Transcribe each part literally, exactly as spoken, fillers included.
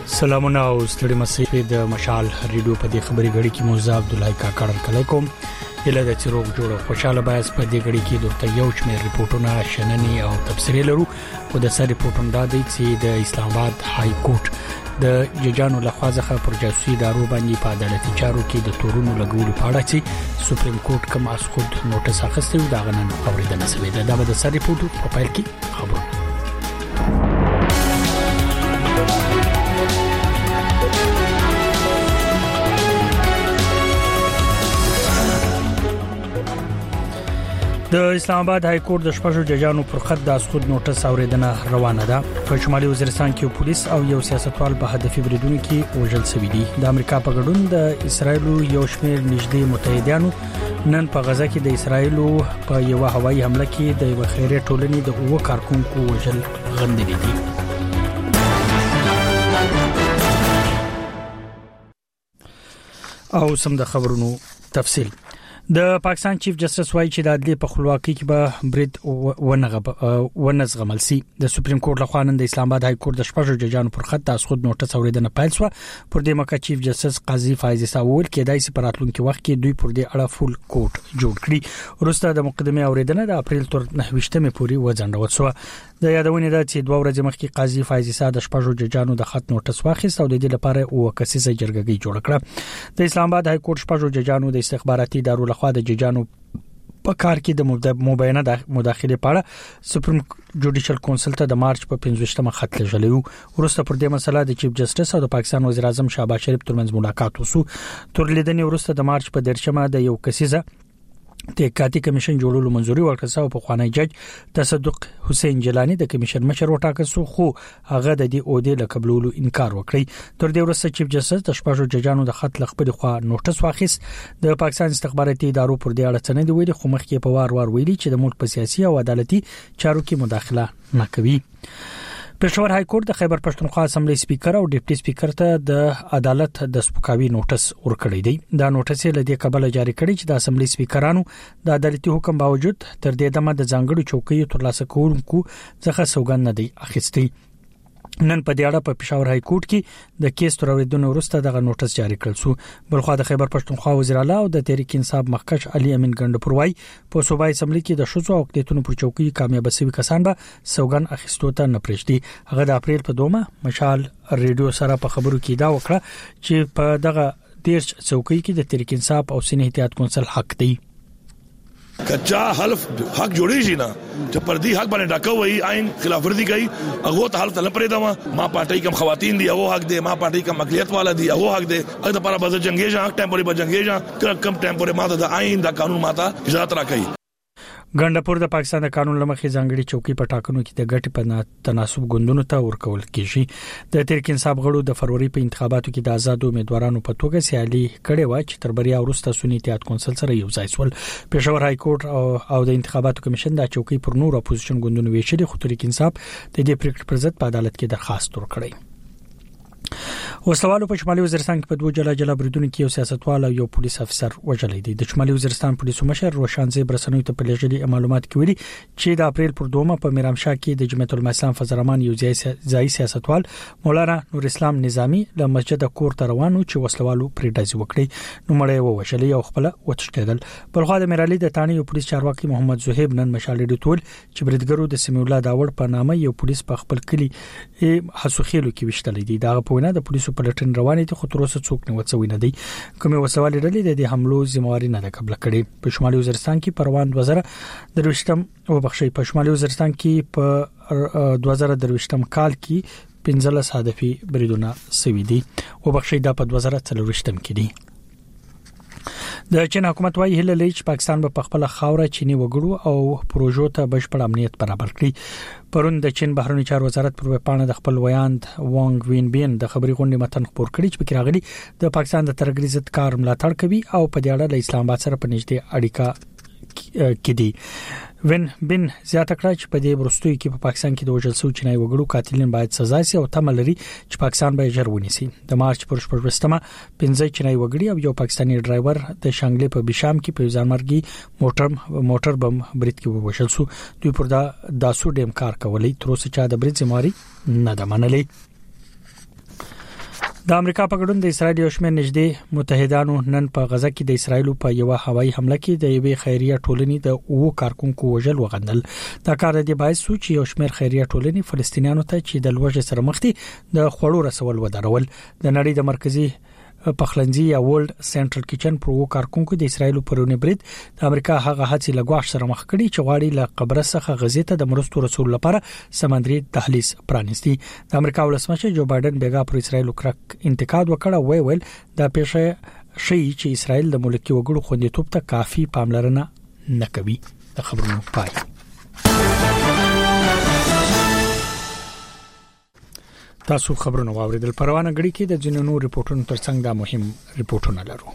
سلامونه او ستړي مسیح د مشال ریډیو په دې خبري غړي کې موزه عبد الله کا کړم کلیکم اله د چروغ جوړ خوشاله باز په دې غړي کې دوته یو شمېر ریپورتونه شننې او تفسیري لرو او د سری ریپورتونه د دې چې د اسلام آباد های کورټ د ججانو لخوا ځخه پر جاسوسي دارو باندې په عدالتي چارو کې د تورونو لګولو په اړه چې سپریم کورټ کوم اسخود نوټس اخیستی دا غنن اوریدنه شوې ده دا به د سری ریپورت په پیل کې خبرو د اسلام آباد های کورټ د شپږو ججانو پر خط د اسخود نوټس اوریدنه روانه ده په شمالي وزیرستان کې پولیس او یو سیاستوال په هدفي بریدونو کې وژل شوي دي د امریکا په ګډون د اسرایل یو شمېر نږدې متحدانو نن په غزا کې د اسرایل په یو هوایي حمله کې د یو خیریه ټولنې د اوه کارکونکو وژل غندلي دي او سم د خبرونو تفصیل د پاکستان چیف جسټس وايي چې د عدالت په خپلواکۍ کې به برید ونغه ونزغمل سي د سپریم کورټ لخوا نن د اسلام آباد های کورټ د شپږو ججانو پر خط د اسخود نوټس اوریدنه پیل شو پر دې مکه چیف جسټس قاضي فایز ساول کې دای سي پراتلونکو وخت کې دوی پر دې اړه فول کورټ جوړ کړي وروسته د مقدمه اوریدنه د اپریل تر نهه پورې وځنډول شو د یادونه ده چې دوه ورځې مخکې قاضي فایز سا د شپږو ججانو د خط نوټس واخیست او د دې لپاره او کسیزه جرګه جوړ کړه د اسلام آباد های کورټ شپږو ججانو د استخباراتي ادارو خو د ججانو په کار کې د مبینه د مداخله پاړه سپریم جوډیشل کونسل ته د مارچ په پنځوستمه خط لږلی ورسته پر دې مسله د چیف جسټس او د پاکستان وزیر اعظم شهباز شریف ترمنځ ملاقات وسو تر لیدنې ورسته د مارچ په درشمه د یو کسیزه تحقیقاتي کمیشن جوړولو منځوري ورکړه او په خوانی جج تصدق حسین جیلانی د کمیشن مشر وټاکل سو خو هغه د دې عہده له قبولولو انکار وکړي تر دې وروسته چیف جسټس د شپږو ججانو د خط لخپې خوا نوټس واخیس د پاکستان استخباراتي ادارو پر دې اړه څنګه دی ویلي خو مخکې په وار وار ویلي چې د ملک په سیاسي او عدالتي چارو کې مداخله نه کوي پېښور های کورټ د خیبر پښتونخوا اسمبلی سپیکر او ډیپټي سپیکر ته د عدالت د سپکاوي نوټس ورکړی دی دا نوټس یې لدې قبل جاری کړی چې د اسمبلی سپیکرانو د عدالتي حکم باوجود تر دې دمه د ځانګړو چوکیو ترلاسه کوونکو څخه سوګند نه دی اخیستی نن په دې اړه په پېښور های کورټ کې د کیس تر اوریدنې وروسته دغه نوټس جاری کړل شو بلخو د خیبر پښتونخوا وزیر اعلی او د تحریک انصاف مخکښ علي امین ګندپور وايي په صوبایي اسمبلی کې د شوزو او اقلیتونو پر چوکۍ کامیاب شوي کسان به سوګند اخیستو ته نه پرېږدي هغه د اپریل په دومه مشال ریډیو سره په خبرو کې دا وکړه چې په دغه دیرش چوکۍ کې د تحریک انصاف او سینې احتیاط کونسل حق دی کچا حلف حق جوړی شي نه چې پردي حق باندې ډاکو وي عین خلاف ورزي کوي هغه ته حلف نه پرې دا ما پارټي کم خواتین دي هغه حق دي ما پارټي کم اقلیت والا دي هغه حق دي هغه لپاره به جنگي ځا ټیمپوري به جنگي ځا کم ټیمپوري ماته د عین د قانون ماته اجازه راکړي ګندپور د پاکستان د قانون لمخې ځانګړي چوکۍ په ټاکنو کې د ګټې په تناسب ګوندونو ته ورکول کیږي د تحریک انصاف غړو د فروری په انتخاباتو کې د آزاد امیدوارانو په توګه سیالي کړې و چې تر بریا وروسته سنی احتیاط کونسل سره یو ځای شول پېښور های کورټ او, او د انتخاباتو کمیشن د چوکۍ پر نور اپوزیشن ګوندونو ویشلې خو تحریک انصاف د دې پریکړې پر ضد په عدالت کې درخواست ورکړی وسوالو په شمالي وزیرستان کې په دوه جلا جلا بریدونو کې یو سیاستوال او یو پولیس افسر وژل دي د شمالي وزیرستان پولیسو مشر روشان زیب رسنوي ته په لږلي معلومات کې ویلي چې د اپریل پر دومه په میرامشاه کې د جمعیت العلماء اسلام فضل الرحمن یو ځای سیاستوال مولانا نور اسلام نظامی له مسجد کور ته روانو چې وسلوالو پرې ډزې وکړي نو مړی ووشلې او خپل وتښتیدل بلخو د میرالي د تانی یو پولیس چارواکي محمد زهیب نن مشال ډیټول چې بریدګرو د سمیع الله داوړ په نامه یو پولیس په خپل کلی حسوخیلو کې وشتل دي دا په وینا د پولیسو پلټن روانې دي خو تر اوسه څوک نه وڅوي نه دي کومه وسوالې ډلې د حملو ذمہواری نه ده قبل کړي په شمالي وزیرستان کې پروان دوه زره درويشتم او بخښي په شمالي وزیرستان کې په دوه زره درويشتم کال کې پنځلس هدفي بریدونه سوي دي او بخښي دا په دوه زره څلورويشتم کې دي د چین حکومت وايي هله لیچ پاکستان په خپل خاوره چینی وګړو او پروژو ته بشپړ امنیت برابر کړي پرون د چین بهرنی چارو وزارت پر وپانه د خپل ویاند وانګ وین بین د خبري غونډې متن خبر کړي چې پکې راغلي د پاکستان د ترګری ضد کار ملاتړ کوي او په دې اړه د اسلام آباد سره په نږدې اړیکه کې دي وین بن زیاته کړه چې په دې ورستوي کې په پاکستان کې د وژل شوی چینای وګړو قاتلین باید سزا شي او تمه لري چې پاکستان به ژر ونیسي د مارچ پر شپږمه پنځه چینای وګړي او یو پاکستاني ډرایور د شانګلې په بشام کې په ځانمرګي موټر موټر بم برید کې وژل شو دوی پر دا داسو ډیم کار کولای تر اوسه چا د برید ذمہواری نه ده منلې د امریکا په ګډون د اسرایل یو شمېر نږدې متحدانو نن په غزه کې د اسرایل په یو هوایي حمله کې د یوې خیریه ټولنې د اوو کارکونکو وژل وغندل. دا کار د باعث شو چې یو شمېر خیریه ټولنې فلسطینیانو ته چې د لوږې سره مخ دي د خوړو رسول ودرول. د نړۍ د مرکزی پخلنځي یا ورلد سنټرل کچن پرو کارکونکو د اسرایل پرونی برید د امریکا هغه هڅې لګواښ سره مخ کړي چې غواړي له قبرص څخه غزې ته د مرستو رسول لپاره سمندري دهلیز پرانیستي. د امریکا ولسمشر جو بایدن بیګا پر اسرایل کرک انتقاد وکړ، وی ویل دا پیښه شي چې اسرایل د ملکی وګړو خوندیتوب ته کافي پاملرنه نه کوي. د خبرونو پای. تاسو خبرونه واوریدل. پروانه غړي کې د جنونو ریپورتونو ترڅنګ دا مهم ریپورتونه لرو.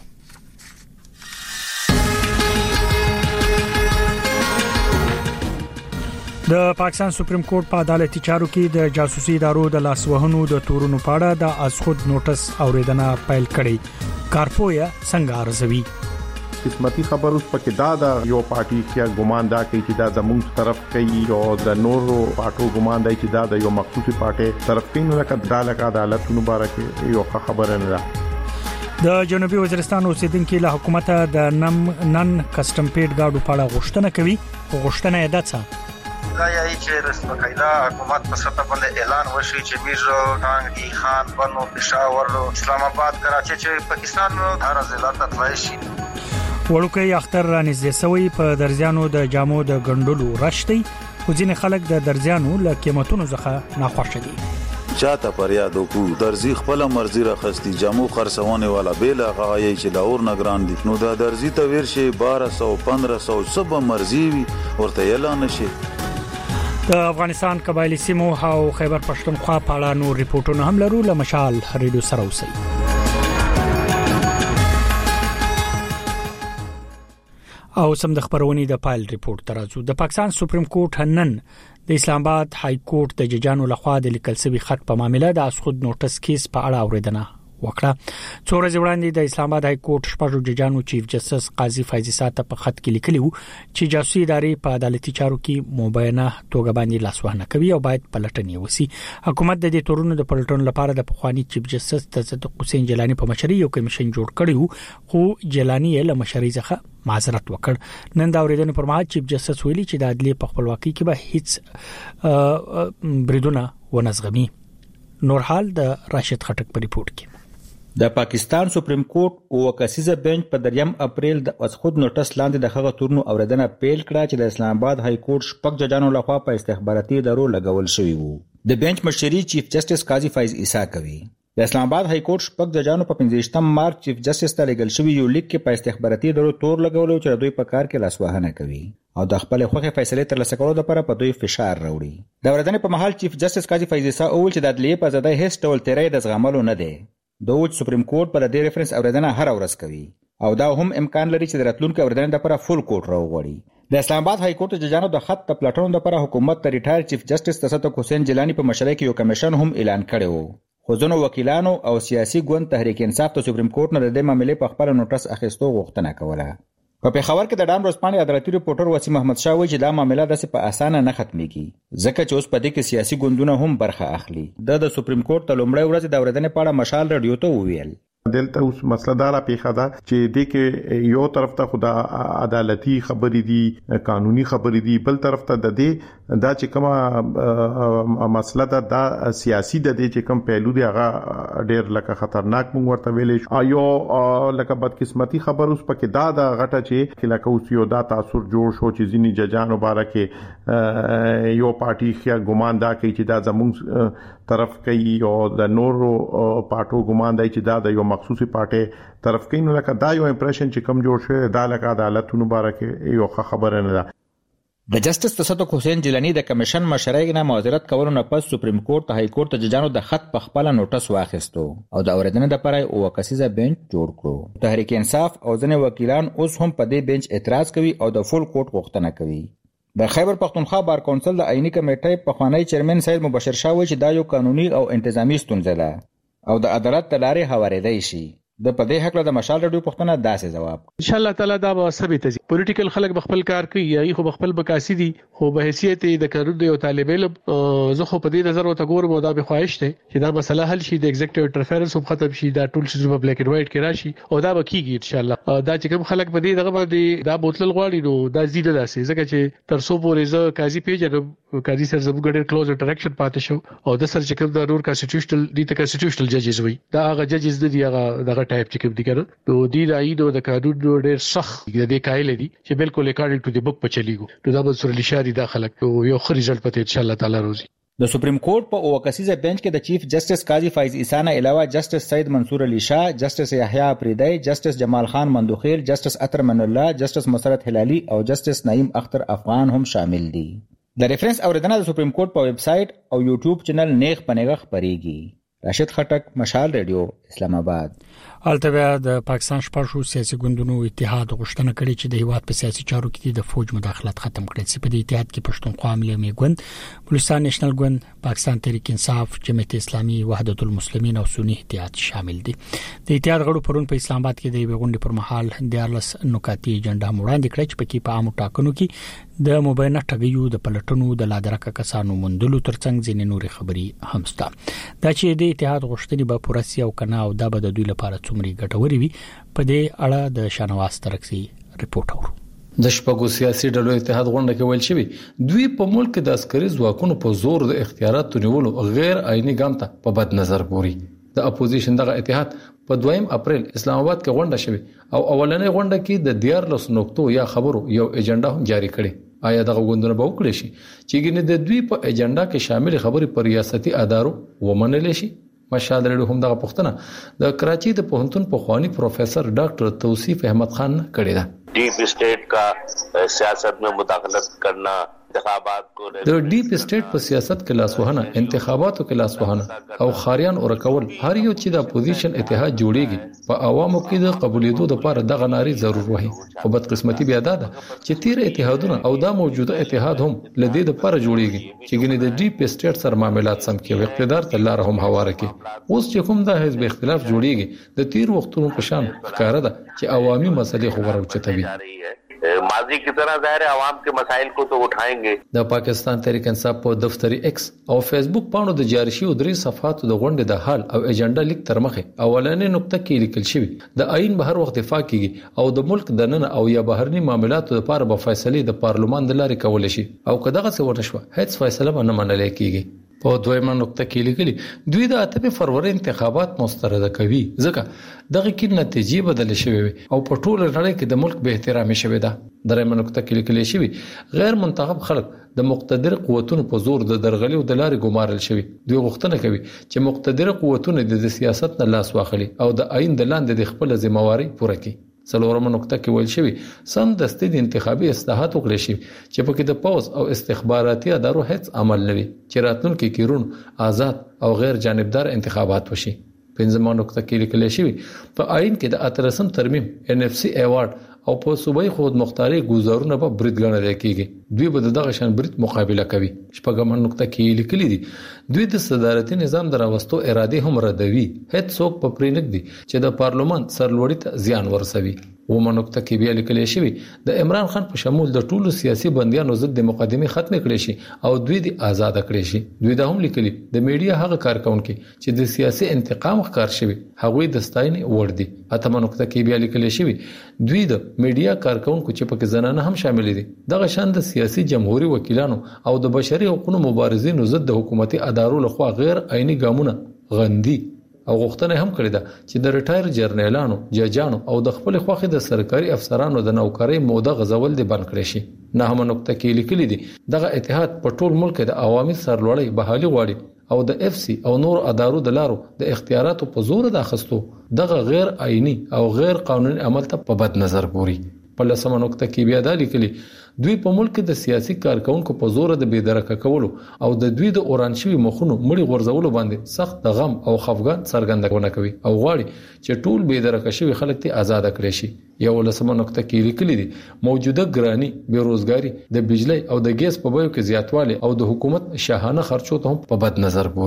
د پاکستان سپریم کورټ په عدالتي چارو کې د جاسوسي ادارو د لاسوهنو د تورونو په اړه د ازخود نوټس اوریدنه پیل کړې. کارپویا څنګه ارزوي؟ قسمتي خبر اوس پکې دا د یو پارټي کې ګمان دا کوي چې دا زموږ طرف کوي او د نورو پارټو ګمان دی چې دا د یو مخصوصي پارټي طرف کوي، نو لکه دا لکه عدالت مبارکه یو خبره نه ده. د جنوبي وزیرستان اوسیدونکو له حکومت د نن نن کسٹم پیډ گاډو په اړه غوښتنه کوي. غوښتنه یې ده څه دا یی چې رسمي قاعده حکومت په سطح باندې اعلان وشي چې میرزو ټانګي خان بنو پېښور اسلام آباد کراچي چې پاکستان هر ضلع ته تلای شي. وړوکی اختر رانږدې سوی په درځانو د جامو د ګندلو رشتي، خو ځینې خلک د درځانو له قیمتونو څخه ناخوښ دي. چاته پریاد وکړو درځي خپل مرزي راخستي جامو خرڅونه والا بیل غایي چې لاور نگران دي، نو دا درځي ته ورشي بارہ سو پندرہ سو سب مرزي ورته اعلان شي. د افغانستان قبایلی سیمو او خیبر پښتونخوا په اړه نور ریپورتونه هم لرو. له مشال ریډیو سره اوسئ. او سم د خبرونې د پایل ریپورت ترازو. د پاکستان سپریم کورټ نن د اسلام آباد های کورټ د ججانو لخوا د لیکل شوی خط په معاملې د ازخود نوټس کیس په اړه اوریدنه وکړه. څو ورځې وړاندې د اسلام آباد های کورټ شپږ ججانو چیف جسټس قاضي فیض عیسی ته په خط کې لیکلی و چې جاسوسي ادارې په عدالتي چارو کې مبینه توګه باندې لاسوهنه کوي او باید پلټنې وسی. حکومت د دې تورونو د پلټنې لپاره د پخوانی چیف جسټس تصدیق حسین جیلانی په مشرۍ یو کمیشن جوړ کړی، خو جیلانی یې له مشرۍ څخه معذرت وکړ. نن دا اوریدنه پر مهال چیف جسټس ویلي چې د عدالت په خپلواکۍ کې به هیڅ بریدونه ونزغمي. نور حال د راشد خټک په ریپورت کې. د پاکستان سپریم کورټ او کسیزه بنچ په دریم اپریل د ازخود نوټس لاندې د هغه تورنو اوریدنه پیل کړه چې د اسلام آباد های کورټ شپږ ججانو لخوا په استخباراتي ادارو لګول شوی وو. د بنچ مشري چیف جسټس قاضي فیض عیسی کوي. د اسلام آباد های کورټ شپږ ججانو په پنځه مارچ چیف جسټس ته لګل شوی یو لیک کې په استخباراتي ادارو تور لګولو چې دوی په کار کې لاسوهنه کوي او د خپل خوخه فیصله ترلاسه کولو لپاره په دوی فشار راوړي. د اوریدنې په محل چیف جسټس قاضي فیض عیسی اول چې د عدلیې په زده هیڅ ډول تیری د زغملو نه دی. دوی سپریم کورټ په دې ریفرنس اوریدنه هر ورځ کوي او دا هم امکان لري چې د راتلونکو اوریدنې لپاره فول کورټ راوغړي. د اسلام آباد های کورټ ججانو د خط د پلاتونو لپاره حکومت ته ریټایر چیف جسټس تصدیق حسین جیلانی په مشرۍ کې یو کمیشن هم اعلان کړی وو، خو ځینو وکیلانو او سیاسي ګوند تحریک انصاف ته سپریم کورټ نه د دې معاملې په خپل نوټس اخیستو غوښتنه کوله. په پیښور کې د ډان ورځپاڼې عدالتي ریپورټر وسیم احمد شاه وایي چې دا معامله داسې په اسانه نه ختميږي ځکه چې اوس په دې کې سیاسي ګوندونه هم برخه اخلي. د سپریم کورټ ته لومړی ورځ د اوریدنې په اړه مشال رادیو ته وویل دلته اوس مسله دارا پیښه ده چې د کې یو طرف ته خدا عدالتي خبرې دي، قانوني خبرې دي، بل طرف ته د دې دا چې کومه مسله ده دا سیاسي د دې چې کوم پهلو دی هغه ډېر لکه خطرناک مونږ ورته ویلې ایو لکه بدقسمتي خبر اوس پکې دا د غټه چې لکه اوس یو دا تاثر جوړ شو چې ځینی ججانو بارکه یو پارټي خیا ګمان دا کوي چې دا زموږ طرف کوي او د نورو پارټو ګمان دی چې دا د یو مخصوصي پارټي طرف کوي، نو لکه دا یو امپریشن چې کم جوړ شوی دا لکه عدالت مبارکه یو خبره نه ده. د جسټس تصدیق حسین جیلانی د کمیشن مشرۍ نه معذرت کولو نه پس سپریم کورټ های کورټ ته ججانو د خط په خپل نوټس واخیستو او د اوریدنې لپاره او کسیزه بنچ جوړ کړو. تحریک انصاف او ځینې وکیلان اوس هم په دې بنچ اعتراض کوي او د فول کورټ غوښتنه کوي. د خیبر پختونخوا بار کونسل د آئینی کمیټې په خوانی چیرمن سید مبشر شاه وایي چې دا یو قانوني او انتظامی ستونزه ده او د عدالت د لارې هوارېدای شي. د پدې حق له د مشال رادیو پښتنه داسې جواب ان شاء الله تعالی دا به ثابت دي پولیټیکل خلک خپل کار کوي یا خو خپل بکاسي دي خو به حیثیت د قانون دی او طالب علم زه خو په دې نظر او تګور مو دا به خواهش ته چې دا مسله حل شي د ایگزیکټیو انټرفیرنس هم ختم شي دا ټول شي په بلیک اینڈ وایټ کې راشي او دا به کیږي ان شاء الله دا چې کوم خلک په دې دغه باندې دا بوتل غواړي نو دا زیاده داسې ځکه چې تر څو پورې زه قاضي پیژنم قاضي سره زموږ ډېر کلوز انټریکشن پاتې شو او د سر چې کوم د نور کانسټیټیوشنل دي ته کانسټیټیوشنل ججز وي دا هغه ججز دي هغه دغه ټایپ چې کوم دي کنه نو دی راي نو د قانون ډېر سخت د دې قائل دي چې بالکل اکارډینګ ټو دی بک په چلیږي نو دا منصور علي شاه دا خلک یو خو ریزلټ پته ان شاء الله تعالی روزي د سپریم کورټ په اوه کسیزه بنچ کې د چیف جسټس قاضي فایز عیسانه علاوه جسټس سید منصور علي شاه، جسټس یحیی افریدی، جسټس جمال خان مندوخیل، جسټس عطر من الله، جسټس مسرت هلالي او جسټس نعیم اختر افغان هم شامل دي. د ریفرنس اوریدنه د سپریم کورټ په ویب سټ او یوټیوب چینل نیغ پنیغه خبريږي. راشد خټک، مشال ریډیو، اسلام آباد. البته د پاکستان شپږ سیاسي ګوندونو اتحاد غوښتنه کړې چې د هیواد په سیاسي چارو کې د فوج مداخلت ختم کړي. په دې اتحاد کې پښتونخوا ملي ګوند، بلوچستان نېشنل ګوند، پاکستان تحریک انصاف، جمعیت اسلامي، وحدت المسلمین او سنی اتحاد شامل دي. د اتحاد غړو پرون په اسلام آباد کې د غونډې پر مهال دیارلس نکاتي ایجنډا وړاندې کړې چې پکې په عامو ټاکنو کې د مبینه ټګیو د پلټنو د لادرکه کسانو مندلو ترڅنګ ځینې نورې خبري هم شته. دا چې د اتحاد غوښتنې به پوره سي او کنه او دا به د دوی لپاره څومره ګټوري وي په دې اړه د شانواز ترکسي ریپورت اورو. د شپږو سیاسي ډلو اتحاد غونډه کې ویل شوی دوی په ملک د عسکري ځواکونو په زور د اختیاراتو نیولو غیر آئینی ګام ته په بد نظر ګوري. د اپوزیشن دغه اتحاد په دویم اپریل اسلام آباد کې غونډه شوی او اولنې غونډه کې د دیارلس نقطو یا خبرو یو ایجنډا هم جاری کړي. آیا دغه غونډه به وکړي شي چې ګنې د دوی په ایجنډا کې شامل خبرې پر ریاستي ادارو ومنل شي؟ مشال ریډیو هم دغه پوښتنه د کراچي د پوهنتون په خواني پروفیسور ډاکټر توصیف احمد خان کړې ده. ڈیپ اسٹیٹ کا سیاست میں مداخلت کرنا، انتخابات کو د ډیپ اسټیټ په سیاست کې لاسوهنه، انتخاباتو کې لاسوهنه او خاریان اورکول هر یو چې د اپوزیشن اتحاد جوړیږي په عوامو کې د قبولیدو لپاره دغه ناری ضرور وي. خو بدقسمتي بیا ده چې تیر اتحادونه او دا موجوده اتحاد هم لدې لپاره جوړیږي چې ګنې د ډیپ اسټیټ سره معاملات سم کې اقتدار ته لار هم هواره کې. اوس چې کوم د حزب اختلاف جوړیږي د تیر وختونو په شان ښکارا ده چې عوامي مسلې خو ورچتوي. ماضی کی طرح ظاہر ہے عوام کے مسائل کو تو اٹھائیں گے. د پاکستان تحریک انصاف په دفتری ایکس او فیسبوک پاڼو د جاری شوی درې صفحاتو د غونډې د حال او ایجنډا لیک تر مخه اولنې نقطه کې لیکل شوی د آئین به هر وخت دفاع کیږي او د ملک د نن او یا بهرني معاملاتو لپاره به فیصله د پارلمان د لارې کول شي او کداغه څه ورته شو هیڅ فیصله به نه منل کیږي. په دویمه نقطه کې لیکلي دوی د اتمه فروری انتخابات مسترده کوي ځکه دغه کې نتیجې بدل شوې او په ټوله نړۍ کې د ملک به احترام شوی ده. درېمه نقطه کې لیکل شوی غیر منتخب خلک د مقتدر قوتونو په زور د درغلي او د لارې ګمارل شوی. دوی غوښتنه کوي چې مقتدر قوتونه د سیاست نه لاس واخلي او د آئین د لاندې د خپل ځمواري پوره کړي. څلورمه نقطه کې ویل شوی سم دستي د انتخابي اصلاحات وکړي شي چې پکې د پوز او استخباراتي ادارو هیڅ عمل نه وي چې راتلونکي کیرون آزاد او غیر جانبدار انتخابات وشي. پنځمه نقطه کې لیکل شوی په آئین کې د اتلسم ترمیم ان اف سی ایوارډ او په صوبایي خود مختاري گزارونه په برید ګڼل کېږي. دوی به دغه شان برید مقابله کوي. شپږمه نقطه کې لیکلي دي دوی د صدارتي نظام دراوستو اراده هم ردوي. هیڅ څوک په پرېنګ دي چې د پارلمان سرلوړی ته زیان ورسوي. ومه نقطه کې بیا لیکل شوی د عمران خان په شمول د ټولو سیاسي بنديانو ضد د مقدمه ختم کړي شي او دوی د آزاد کړي شي. دوی دا هم لیکلي د میډیا هغه کارکونکو چې د سیاسي انتقام ښکار شوی هغه د ستاینې وړ دي. اتمه نقطه کې بیا لیکل شوی دوی د میډیا کارکونکو چې پکې زنانه هم شامل دي دغه شان د سیاسي جمهوریت وکیلانو او د بشري حقوقو مبارزینو ضد د حکومتي ادارو لخوا غیر آئینی ګامونه غندي او غوښتنه هم کړې ده چې د ریټایر جرنیلانو، ججانو او د خپل خوخي د سرکاري افسرانو د نوکرۍ موده غزول دي بند کړي شي. نه هم نقطه کې لیکلي دي دغه اتحاد په ټول ملک د عوامي سرلوړی بحالي غواړي او د اف سی او نور ادارو د لارو د اختیاراتو په زور د اخستو دغه غیر آئینی او غیر قانوني عمل ته په بد نظر ګوري. په لسمه نقطه کې بیا دا لیکلي دوی په ملک د سیاسي کارکونکو په زور د بيدرکه کولو او د دوی د اورانشوي مخونو مړي غورځولو باندې سخت د غم او خفګان څرګندونه کوي او غواړي چې ټول بيدرکه شوی خلک ته آزاد کړي شي. یو لسمه نقطه کې لیکلي دي موجوده ګرانی، بیروزګاری، د بجلی او د ګیس په بیو کې زیاتوالی او د حکومت شاهانه خرچو ته هم په بد نظر ګوري.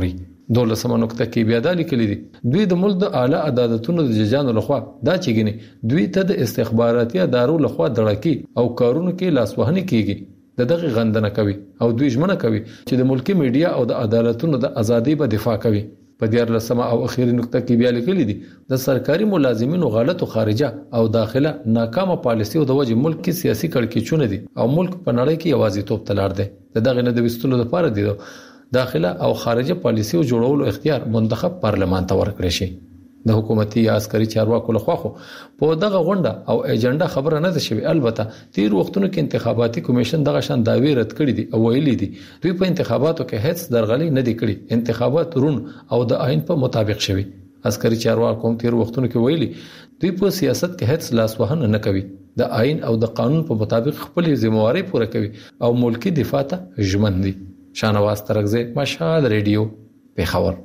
دولسمه نقطه کې بیا د لیکلي دي دوی د ملک د اعلی عدالتونو د ججانو لخوا دا چې ګني دوی ته د استخباراتي ادارو لخوا دړکی او کارونو کې لاسوهنه کیږي د دغه غندنه کوي او دوی ژمنه کوي چې د ملکی میډیا او د عدالتونو د ازادۍ په دفاع کوي. په دیار لسمه او اخیری نقطه کې بیا لیکلي دي د سرکاري ملازمینو غلط او خارجه او داخله ناکامه پالیسي او د وجه ملک کې سیاسي کړکېچونه دي او ملک په نړۍ کې یوازې توپ تلار دی. دغه نه د وستلو لپاره دی داخله او خارجه پالیسي او جوړولو اختیار منتخب پارلمان ته ورکړي شي. د حکومتي یا عسکري چارواکو لخوا خو په دغه غونډه او ایجنډا خبره نه ده شوی. البته تیر وختونو کې انتخاباتي کمیشن دغه شان داوی رد کړی دي او ویلي دي دوی په انتخاباتو کې هیڅ درغلي نه دي کړی، انتخابات رون او د آئین په مطابق شوی. عسکري چارواکو هم تیر وختونو کې ویلي دوی په سیاست کې هیڅ لاسوهنه نه کوي، د آئین او د قانون په مطابق خپل ذمہواری پوره کوي او ملکی دفاع ته ژمن دي. شانواز ترغزه، مشهد ریډیو، پیښور.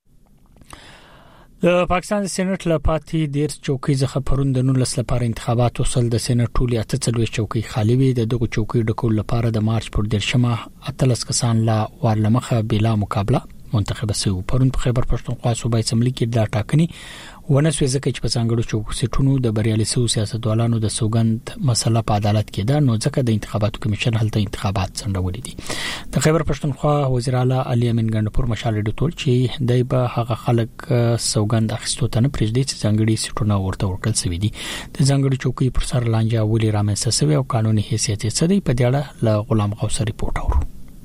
د پاکستان سېنات لپاره ډیر چوکۍ ځخه پروند د نولس لپاره انتخابات وصل د سېنات ټولي اته څلوي چوکۍ خالی وي. د دغه چوکۍ ډکول لپاره د مارچ پر دیرشمه اتلس کسان لا ورلمخه بلا مقابله منتخب شو. پروند په خیبر پښتونخوا صوبای اسمبلی کې د ټاکنې ونسوي ځکه چې په څنګهړو چوکۍ سټونو د بریالي سو سیاستوالانو د سوګند مسله په عدالت کې ده، نو ځکه د انتخاباتو کمیشن هلته انتخابات څنډولې دي. د خیبر پښتونخوا وزیر اعلی علي امین ګندپور مشال ډیټول چې دای په هغه خلک سوګند اخیستو ته نه پریږدي چې څنګهړي سټونه ورته ورکړل شوی دي. د څنګهړي چوکۍ پر سر لانجه ولې رامنځته شوی او قانوني حیثیت یې څه دی، په دې اړه له غلام غوث ریپورت اورو.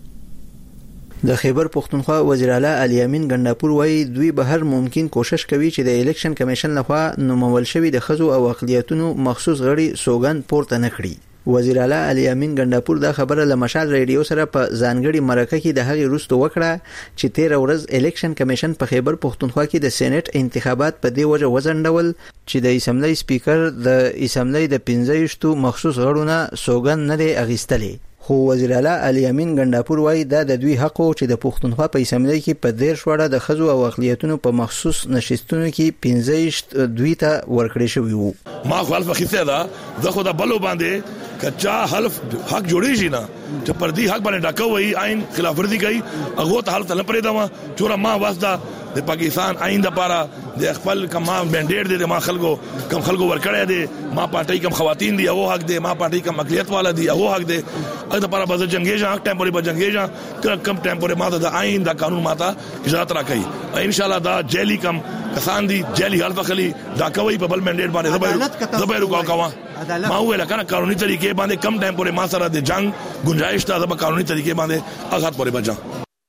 د خیبر پښتونخوا وزیر اعلی علي امین ګندپور وايي دوی به هر ممکن کوشش کوي چې د الیکشن کمیشن لخوا نومول شوی د خزو او اقلیتونو مخصوص غړي سوګند پورته نه کړي. وزیر اعلی علي امین ګندپور دا خبره له مشال ریډیو سره په ځانګړي مرکه کې د هغې وروسته وکړه چې تیر ورځ الیکشن کمیشن په خیبر پښتونخوا کې د سېنات انتخابات په دې وجه وځنډول چې د اسمبلی سپیکر د اسمبلی د پنځه مخصوص غړو نه سوګند نه دی اخیستلی. خو وزیر اعلی علي امین ګندپور وايي دا د دوی حق او چې د پښتونخوا په اسمبلی کې په ډیر شوړه د خزو او اقلیتونو په مخصوص نشستونو کې پنځه دوی ته ورکړی شوی وو. ما خپل فخیته دا زه خو د بلو باندې کچا حلف حق جوړیږي نه چې پر دې حق باندې ډاکوي آئین خلاف ورزي کوي هغه ته حالت نه پرې دا چور ما واسطه د پاکستان آئین د لپاره د خپل کما منډیټ دي ما خلکو کم خلکو ورکړی دي ما پارټي کم خواتین دي هغه حق دي ما پارټي کم اقلیت والا دي هغه حق دي د لپاره به جنگیږي حق ټیمپوري به جنگیږي کم ټیمپوري ماته د آئین د قانون ماته اجازه راکړي ان شاء الله دا جیلی کم کسان دي جیلی حلف خلی دا کوي په بل منډیټ باندې زبر زبر کو کوه ما ویل کنه قانوني طریقې باندې کم ټیمپوري ما سره د جنگ گنجائش ته د قانوني طریقې باندې آزاد پورې بچا.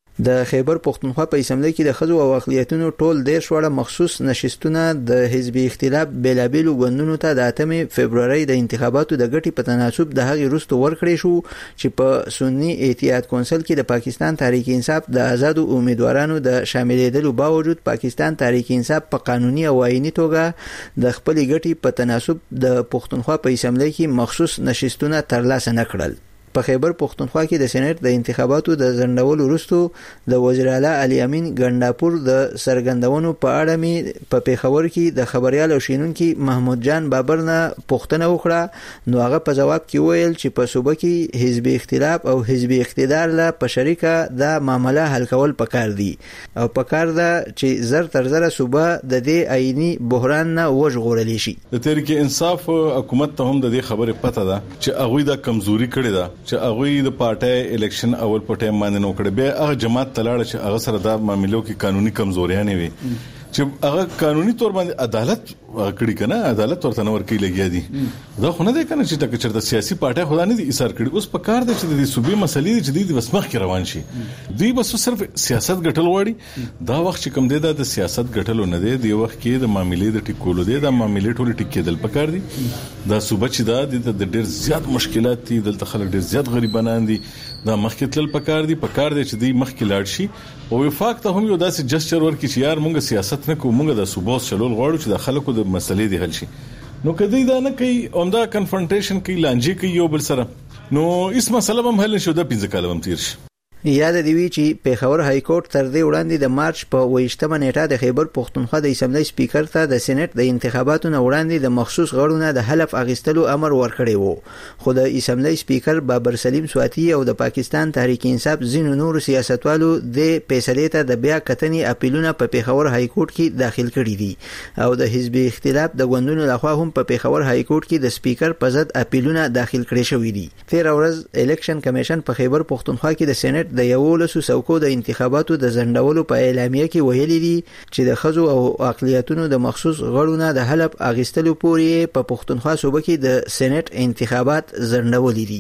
د خیبر پښتونخوا په اسمبلی کې د خزو او اقلیتونو ټول ډیر شوړه مخصوص نشستونه د حزبي اختلاف بیلابیلو ګوندونو ته د اتمې فبرवरी د انتخاباتو د غټي په تناسب د هغې وروسته ورکړی شو چې په سنی اتحاد کونسل کې د پاکستان تحریک انصاف د آزادو امیدوارانو د شاملېدلو باوجود پاکستان تحریک انصاف په قانوني او آئینی توګه د خپل غټي په تناسب د پښتونخوا په اسمبلی کې مخصوص نشستونه ترلاسه نه کړل. په خیبر پښتونخوا کې د سېنات د انتخاباتو د ځنډولو وروسته د وزیر اعلی علي امین ګندپور د سرګندونو په اړه می په پیښور کې د خبريال او شینونکو محمود جان بابر نه پوښتنه وکړه، نو هغه په جواب کې ویل چې په صوبه کې حزبي اختلاف او حزبي اقتدار له په شریکه د معاملې حل کول پکار دي او پکار ده چې زر تر زر صوبه د دې آئینی بحران نه وژغورل شي. د تحریک انصاف حکومت ته هم د دې خبره پته ده چې هغه د کمزوري کړی ده چې هغه د پارټي الیکشن اول په ټیم باندې نو کړ به هغه جماعت تلاړ چې هغه سره د معاملو کې قانوني کمزوريان وي چې هغه قانوني تور باندې عدالت کړي کنه عدالت ورته نور کې لګیا دي دا خو نه ده کنه چې ټکه چرته سیاسي پارټي خدا نه دي ایثار کړي. اوس په کار ده چې د صوبې مسلې چې د وسمخ کې روان شي دوی بس صرف سیاست ګټل وړي دا وخت چې کم دی د سیاست ګټلو نه دی دی وخت کې د معاملې د ټیکولو دی د معاملې ټول ټیکېدل پکار دي. دا صوبه چې دا د ډېر زیات مشکلات دي دلته خلک ډېر زیات غریبانان دي دا مخکې تل پکار دي پکار دي چې دی مخکې لاړ شي او وفاق ته هم یو داسې جسچر ورکړي چې یار مونږ سیاست نه کوو مونږ د صوبه چلول غواړو چې د خلکو د مسلې دی حل شي. نو کدی دا نه کوي اوندا کنفرنټیشن کوي لانجې کوي یو بل سره نو اس مسله هم حل شو د پنځه کاله هم تیر شي. یاد دی وی چې پیښور های کورټ تر دې وړاندې د مارچ په اوویشتمه نیټه د خیبر پښتونخوا د اسمبلی سپیکر ته د سېنات د انتخاباتو نه وړاندې د مخصوص غړو نه د حلف اخیستلو امر ورکړی وو، خو د اسمبلی سپیکر بابر سلیم سواتی او د پاکستان تحریک انصاف ځینو نور سیاستوالو د فیصلې ته د بیا کتنې اپیلونه په پیښور های کورټ کې داخل کړي دي او د حزب اختلاف د غوندونو لخوا هم په پیښور های کورټ کې د سپیکر په ضد اپیلونه داخل کړي شوې دي. تیر ورځ الیکشن کمیشن په خیبر پښتونخوا کې د سېنات د یولسو څوکو د انتخاباتو د ځنډولو په اعلامیه کې ویلي دي چې د ښځو او اقلیتونو د مخصوص غړو نه د حلف اخیستلو پورې په پښتونخوا صوبه کې د سېنات انتخابات ځنډولي دي.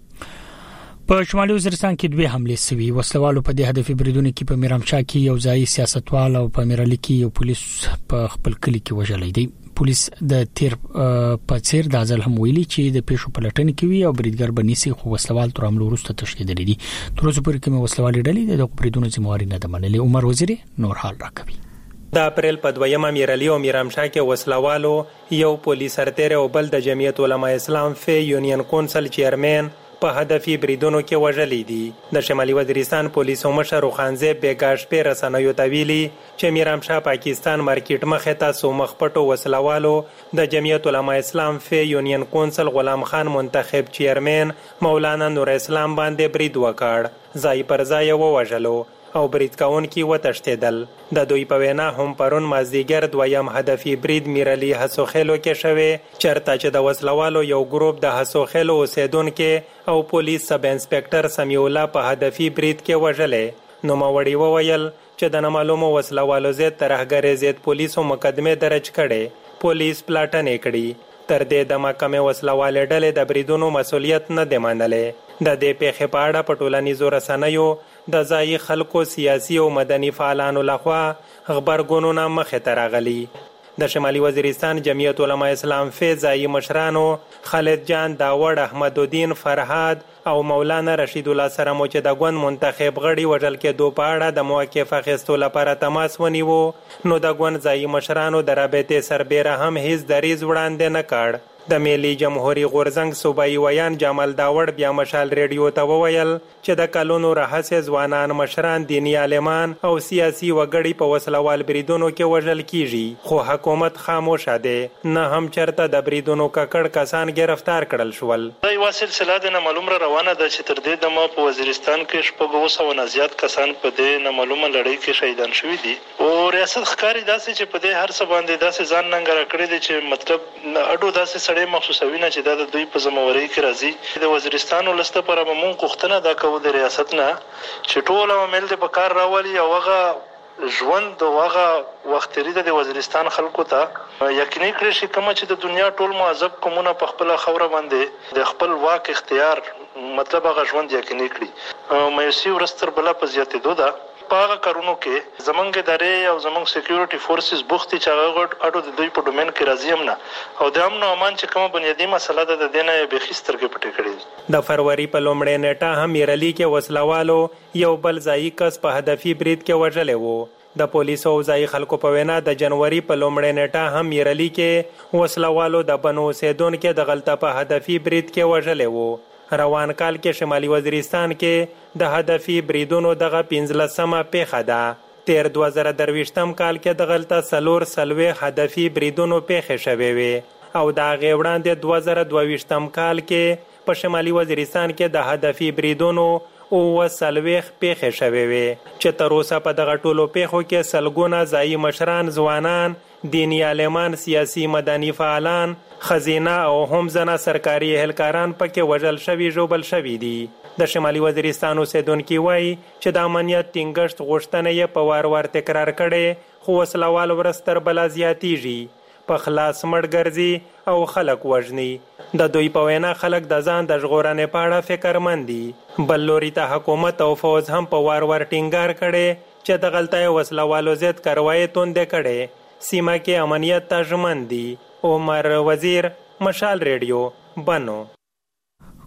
په شمالي وزیرستان کې دوه حمله سوي وسلوالو په دې هدف بریدونه کې په میرامشاه کې یو ځای سیاستوال او په میرالي کې یو پولیس په خپل کلی کې وژلې دي. پولیس د تیر په څیر د ځل هم ویلي چې د پیښو پلټنې کوي او بریدګر بنيسي خو وسلوال تر حمله وروسته تشدید لري. تر اوسه پورې کوم وسلوال ډلې د بریدونو ذمہواری نه ده منلې. عمر وزیری نور حال راکوي. د اپریل په دویمه میرالي او میرامشاه کې وسلوالو یو پولیس سرتیر او بل د جمعیت علماء اسلام فی یونین کونسل چیرمن په هدفي بریدونو کې وژلې دي. د شمالي وزیرستان پولیسو مشر خانزه بیګاش په رسنیو ته ویلي چې میرامشاه پاکستان مارکیټ مخه تاسو مخپټو وسلوالو د جمعیت علماء اسلام فی یونین کونسل غلام خان منتخب چیرمن مولانا نور اسلام باندې برید وکړ، ځای پر ځای ووژلو او برید کون کی وتشتیدل. د دوی په وینا هم پرون مازدیګر دویم هدفي برید میرالي حسوخیلو کې شوه، چرته چې د وسلوالو یو ګروپ د حسوخیلو اوسیدونکو او پولیس سب انسپکټر سمیع الله په هدفي برید کې وژلې. نو ماوړي وویل چې د نامعلومو وسلوالو ضد ترهګرۍ ضد پولیسو مقدمه درج کړي، پولیس پلاټنې کړي. تر دې د محکمې وسلوالې ډلې د بریدونو مسولیت نه دی منلې. د دې پیښې په اړه په ټولنیزو رسنیو د ځایي خلکو سیاسي او مدني فعالانو لخوا خبرګونونه مخې ته راغلي. د شمالي وزیرستان جمعیت علماء اسلام فی ځایي مشرانو خالد جان داوړ احمد الدین فرهاد او مولانا رشید الله سره مو چې د ګوند منتخب غړي وژل کېدو په اړه د موقف اخیستو لپاره تماس ونیو، نو د ګوند ځایي مشرانو د رابطې سربیره هم هیڅ دریځ وړاندې نه کړ. د ملي جمهوریت غورزنګ صوبایي ویان جمال داوړ بیا مشال ریډیو ته وویل چې د کلونو راهیسې ځوانان مشران دینی عالمان او سیاسي وګړي په وسلوال بریدونو کې وژل کیږي، خو حکومت خاموشه ده، نه هم چرته د بریدونو ککړ کسان گرفتار کړل شول. دا یو سلسله د نامعلوم روانه ده چې تر دې دمه په وزیرستان کې شپږ سوه نه زیات کسان په دې نامعلومه لړۍ کې شهیدان شوي دي او ریاست ښکاري داسې چې په دې هر څه باندې داسې ځان ننګره کړی دی چې مطلب اډو داسې سړی مخصوصوي نه چې دا د دوی په ذمہواری کې راځي. د وزیرستان ولست پر ممون غوښتنه دا کوو د ریاست نه چې ټول عوامل د بکار راولي او هغه ژوند او هغه وختري د وزیرستان خلکو ته یقیني کړی شي کوم چې د دنیا ټول معذب قومونه په خپل خوره باندې د خپل واک اختیار مطلب هغه ژوند یقیني کړي. مېسي ورستر بلا په زیاتېدو ده په هغه کارونو کې زمونږ ادارې او زمونږ سکیورټي فورسز بوختي چې هغه اډو د دوی په ډومین کې راځي هم نه او د امن او امان چې کومه بنیادی مسله ده د دې نه یې بېخي سترګې پټې کړي. د فروری په لومړۍ نیټه هم میرالي کې وسلوالو یو بل ځایي کس په هدفي برید کې وژلی وو. د پولیسو او ځایي خلکو په وینا د جنوري په لومړۍ نیټه هم میرالي کې وسلوالو د بنو اوسیدونکو د غلطه په هدفي برید کې وژلی وو. روان کال کې شمالي وزیرستان کې د هدفي بریدونو دغه پنځلسمه پیښه ده. تیر دوه زره درویشتم کال کې د غلطه څلور څلوېښت هدفي بریدونو پیښې شوې وې او د هغې وړاندې دوه زره دوه ویشتم کال کې په شمالي وزیرستان کې د هدفي بریدونو اووه څلوېښت پیښې شوې وې چې تر اوسه په دغه ټولو پیښو کې سلګونه ځایي مشران، ځوانان، دینی عالمان، سیاسي مدني فعالان، خزینه او هم ځنه سرکاري اهلکاران پکې وژل شوي ژوبل شوي دي. د شمالي وزیرستان اوسیدونکي وایي چې د امنیت ټینګښت غوښتنه یې په وار وار تکرار کړې خو وسلوال ورځ تر بله زیاتیږي، په خلاص مړ ګرځي او خلک وژني. د دوی په وینا خلک د ځان د ژغورنې په اړه فکرمند دي. بل لوري ته حکومت او فوز هم په وار وار ټینګار کړي چې د غلطه وسلوالو ضد کاروایي توندې کړي، سیمه کې امنیت ته ژمن دي. عمر وزیر، مشال ریډیو، بنو.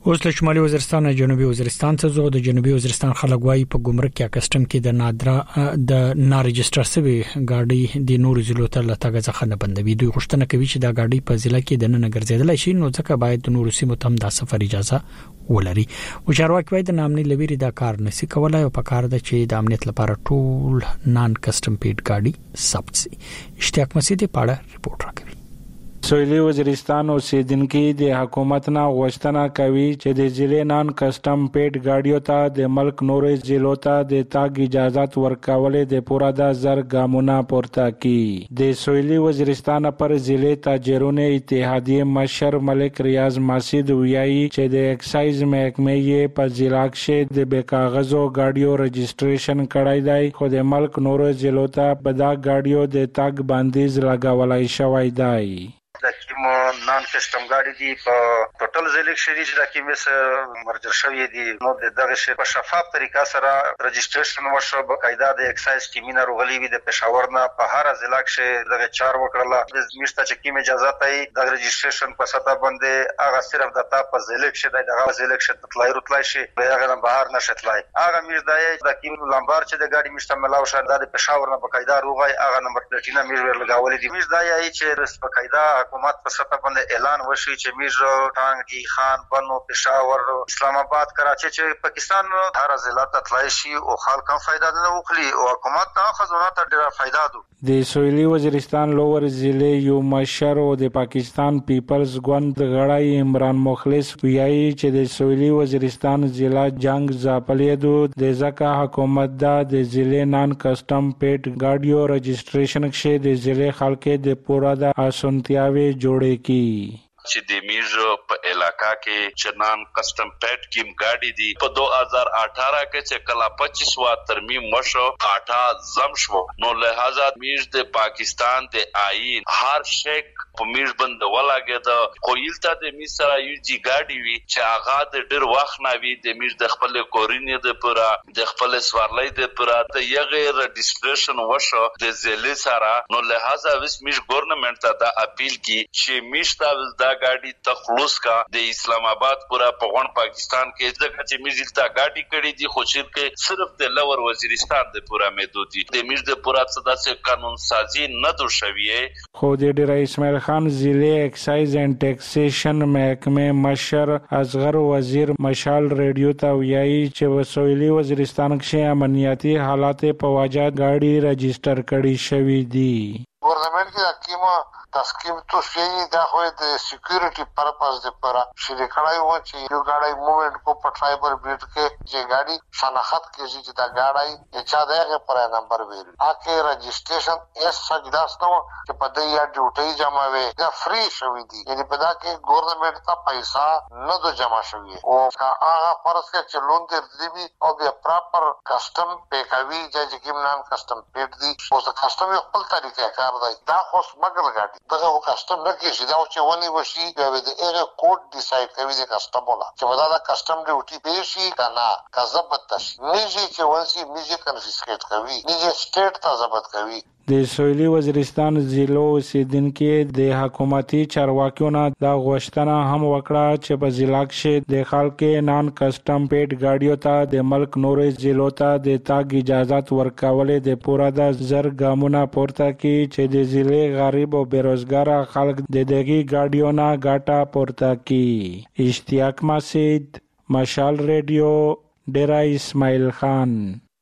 اوس له شمالي وزیرستان جنوبي وزیرستان څخه زو د جنوبي وزیرستان خلک وايي په ګمرک یا کسٹم کې د نادرا د نارجستر سوي گاډي د نور ضلعو ته لټاګه ځخه نه بندوي. دوی غوښتنه کوي چې دا گاډي په ضلع کې د نن ګرځیدل شي، نو ځکه باید د نور سیمو ته هم د سفر اجازه ولري. او چارواکي وايي د نامنې لویری دا کار نشي کولای او په کار د چې د امنیت لپاره ټول نان کسٹم پیډ گاډي ثبت شي. اشتیاق مسیدی پاړه ریپورت راکوي. سویلی وزیرستان اوسیدونکو د حکومت نه غوښتنه کوي چې د ضلع نان کسٹم پیډ گاډیو ته د ملک نورې ضلعو ته د تاګ اجازه ورکول د پورا د زر ګامونه پورته کی. د سویلی وزیرستان پر ضلع تاجرونو اتحادیه مشر ملک ریاض مسجد ویایي چې د ایکسایز محکمه یې په ضلع کې د بے کاغذو گاډیو رجسٹریشن کړای دی، خو د ملک نورې ضلعو ته په دا گاډیو د تاګ بندیز لګولای شوی دی. د کوم نان کسٹم گاډي دي په ټوټل ضلع کې شریک د کومه مرجر شوی دي، نو دغه شی په شفاف طریقه سره رجسٹریشن وشو. بقاعده د ایکسایز ټیمینه روغلی وي د پېښور نه په هر ضلع کې دغه چار وکړه. د زمیشته چې کومه اجازه تای د رجسٹریشن په سطح باندې هغه صرف د تا په ضلع کې دغه ضلع کې تطلای رتلای شي، هغه نه بهر نشتلای. هغه میز دای د کوم لمبار چې د گاډي مشتمل او شر د پېښور نه بقاعده روغای هغه نمبر پلیټینه میز ورلګاول دي. میز دای چې بقاعده حکومت په سطح باندې اعلان وشي چې میرزو ټانګي خان بنو پېښور اسلام آباد کراچي چې پاکستان هر ضلع ته تلای شي او خلک هم فائدہ نه وکړي او حکومت ته خزانه ته ډېر فائدہ ده. د سویلی وزیرستان لوور ضلع یو مشر او د پاکستان پیپلز ګوند غړی عمران مخلص ویایي چې د سویلی وزیرستان ضلع جنگ زاپلیدو د ځکه حکومت دا د ضلع نان کسٹم پیډ گاډیو رجسٹریشن کې د ضلع خلک د پورا د اسونتیاوي جوړ کی چې د میرزو په علاقہ کې چنان کسٹم پیډ کیم گاډي دي په دو ہزار اٹھارہ کې چې کلا پچیس وا ترمیم مشو آٹھا زم شو، نو لہذا میرز د پاکستان د آئین هر شیک په میرز بند ولاګه د کویلتا د میرز سره یو جی گاډي وی چې هغه د ډیر وخت نه وی د میرز د خپل کورینې د پورا د خپل سوارلای د پورا د یغه رجسٹریشن وشو د ضلع سره، نو لہذا وس میرز ګورنمنت ته د اپیل کی چې میرز تا گاڑی تخلص کا د اسلام آباد پورا پغون پاکستان کې ځکه چې میرز تا گاډي کړي دي، خو چې صرف د لور وزیرستان د پورا محدود دي. د میرز د پورا صدا سے قانون سازی نه دو شویه. خو د ډیر اسماعیل خان ضلع ایکسایز اینڈ ټیکسیشن محکمه مشر اصغر وزیر مشال ریډیو ته ویایي چې وسویلی وزیرستان کې امنیتي حالات په وجه گاډي رجسٹر کړي شوی دي. ګورنمنت کې حکیمه تسکیم تو شي دا خو د سکیورټي پرپز لپاره شری کړای و چې یو گاډي موومېنټ کو په ټرایبل بیلټ کې چې گاډي شناخت کې چې دا گاډي چا دغه پر نمبر ویل اکه رجسٹریشن اس سجداس نو چې په دې یا ډیوټي جمع وي دا فری شوی دي، یعنی په دا کې ګورنمنت ته پیسہ نه دو جمع شوی او هغه فرض کې چې لون دې دی او بیا پراپر کسٹم پې کوي چې کوم نام کسٹم پیډ دي او د کسٹم خپل طریقې کار دی. دا خو سمګل گاډي دغه کسٹم نه کیږي دا چې ونی وشي دا د هغه کوډ ډیسایډ کوي د کسٹم ولا چې ودا دا کسٹم ډیوټي پیشي کنه کا ضبط شي میږي چې ونسي میږي کنفیسکیټ کوي میږي سټیټ ته ضبط کوي. د سویلی وزیرستان ضلع اوسیدونکو د حکومتي چارواکیو نه دا غوښتنه هم وکړه چې په ضلع کې د خلکو نان کسٹم پیډ گاډیو ته د ملک نورې ضلعو ته د تاګ اجازه ورکول د پورا د زر ګامونه پورته کی چې د ضلع غریب او بیروزګار خلک د دغه گاډیو نه ګټه پورته کی. اشتیاق مسید مشال ریډیو ډیرا اسماعیل خان.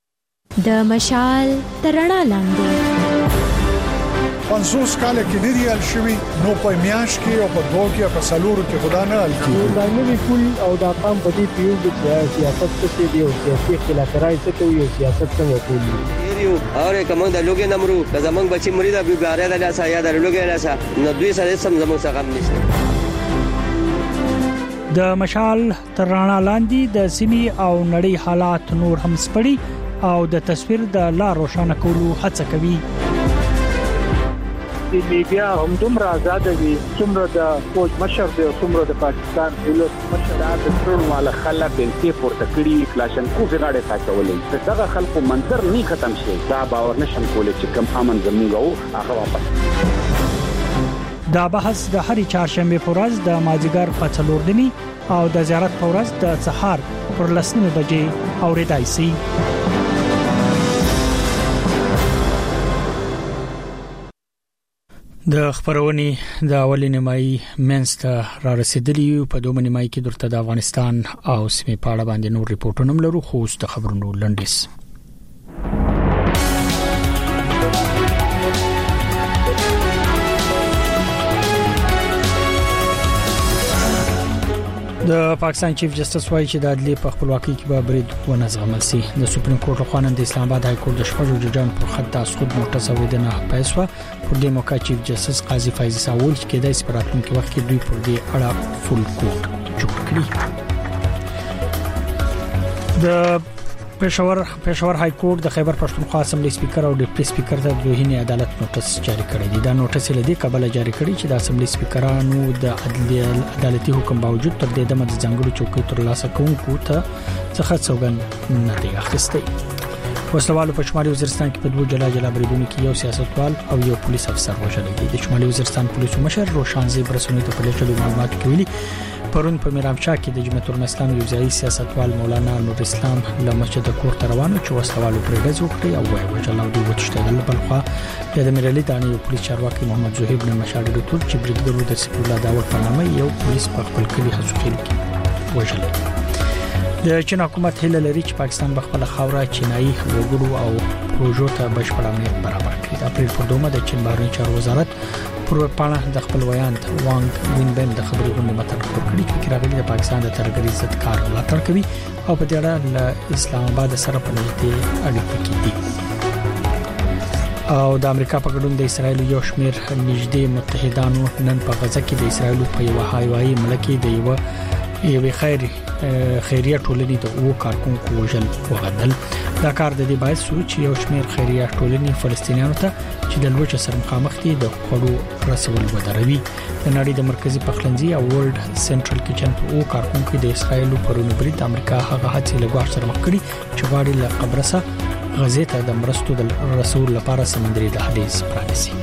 د مشال ترڼا لاندې پنځوس کال کې دی ال شوی نو په میاش کې او په دوه کې په سلورو کې خدا نه ال کی دا نوې کول او دا قام په دې پیو د سیاست څخه دی او سیاسي خلافکارای څه کوي او سیاست څنګه کوي یو اوره کوم د لوګي نمرو د زمنګ بچی مرید ابو ګاره د لاسه یا د لوګي لاسه نو دوی سره سم زموږ څخه غم نشته. د مشال ترڼا لاندې د سیمي او نړۍ حالات نور هم سپړي او د تصویر د لا روښانه کولو هڅه کوي. د میډیا هم دومره آزاد وي څومره د فوج مشر دی څومره د پاکستان دولت مشر د ټول مال خلک بلکې پورته کړي کلاشنکوف غاړه ساتولې دغه خلکو منظر نه ختم شي دا باور نشم کولای چې کم امن زموږ او هغه واپس. دا بحث د هرې چهارشنبه په ورځ د مازیګر په څلور دني او د زیارت په ورځ د سهار پر لسنیمه بجې اوریدای شي. د خبرونې د اولې نیمایي منسته را رسیدلی په دوه نیمایي کې درته د افغانستان او سیمې په اړه باندې نور ریپورتونه لرو، خو اوس د خبرونو لنډیز. د پاکستان چیف جسټس وايي چې د عدلیې په خپلواکۍ کې به برید ونه زغمل شي. د سپریم کورټ لخوا نن د اسلام آباد های کورټ د شپږو ججانو پر خط د اسقط نوټس اوریدنه پیسوا پر دې موقع چیف جسټس قاضي فایزي ساول چې د سپراتونکو وخت کې دوی پر دې اړه فل کورټ جوړ کړی. د پېښور پېښور های کورټ د خیبر پښتونخوا اسمبلی سپیکر او ډیپټي سپیکر ته د توهین عدالت نوټس جاری کړی دی. دا نوټس لدی قبل جاری کړی چې د اسمبلی سپیکرانو د عدالتي حکم باوجود تر دې دمه د ځنګړو چوکۍ تر لاسه کوونکو ته څخه څوګند نه دی اخیستی. وسلوالو په شمالي وزیرستان کې په دوه جلا جلا بریدونو کې یو سیاستوال او یو پولیس افسر وژل شوی. د شمالي وزیرستان پولیسو مشر روشان زیب رسونی ته په لټولو معلومات کوي پرون په میرامشاه کې د جمعیت الاسلام یو ځای سیاستوال مولانا نور اسلام له مسجد کور ته روانو چې وسلوالو پرې ډز وکړي او وایي وجل او دوی وتښتېدل. بلخوا د میرالي دانې یو پولیس چارواکي محمد زهیب بن مشاړ ډوتور چې بریدګرو د سپیل الله داوود په نامه یو پولیس په خپل کلی حسوخیل کې وژل. د چین حکومت هیله لري چې پاکستان به خپل خاوره چینایي وګړو او پروژو ته بشپړ امنیت برابر کړي. د اپریل په دومره د چین بهرنی چارو وزارت پر پاڼه د خپل ویاند وانګ وینبن د خبرې غونډې متن خبر کړي چې راغلي د پاکستان د ترګری ضد کار ملاتړ کوي او په دې اړه له اسلام آباد سره په نږدې اړیکه کې دي. او د امریکا په ګډون د اسرایل یو شمېر نږدې متحدانو نن په غزه کې د اسرایل په یو هایوایي ملکی د یو یو خیر خیریه ټولنې د او کارکونکو وژل وغندل. دا کار د دې باعث شو چې یو شمېر خیریه ټولنې فلسطینیانو ته چې د لوچ سره مخامخ دي د خوړو رسول ودروي. د نړۍ د مرکزی پخلنځي او ورلد سنټرل کچن په او کارکونکو د اسرایل پرونی برید امریکا هغه هڅې لګوار سره مخ کړي چې غواړي له قبرصه غزې ته د مرستو د رسول لپاره سمندري دهلیز پرانیسي.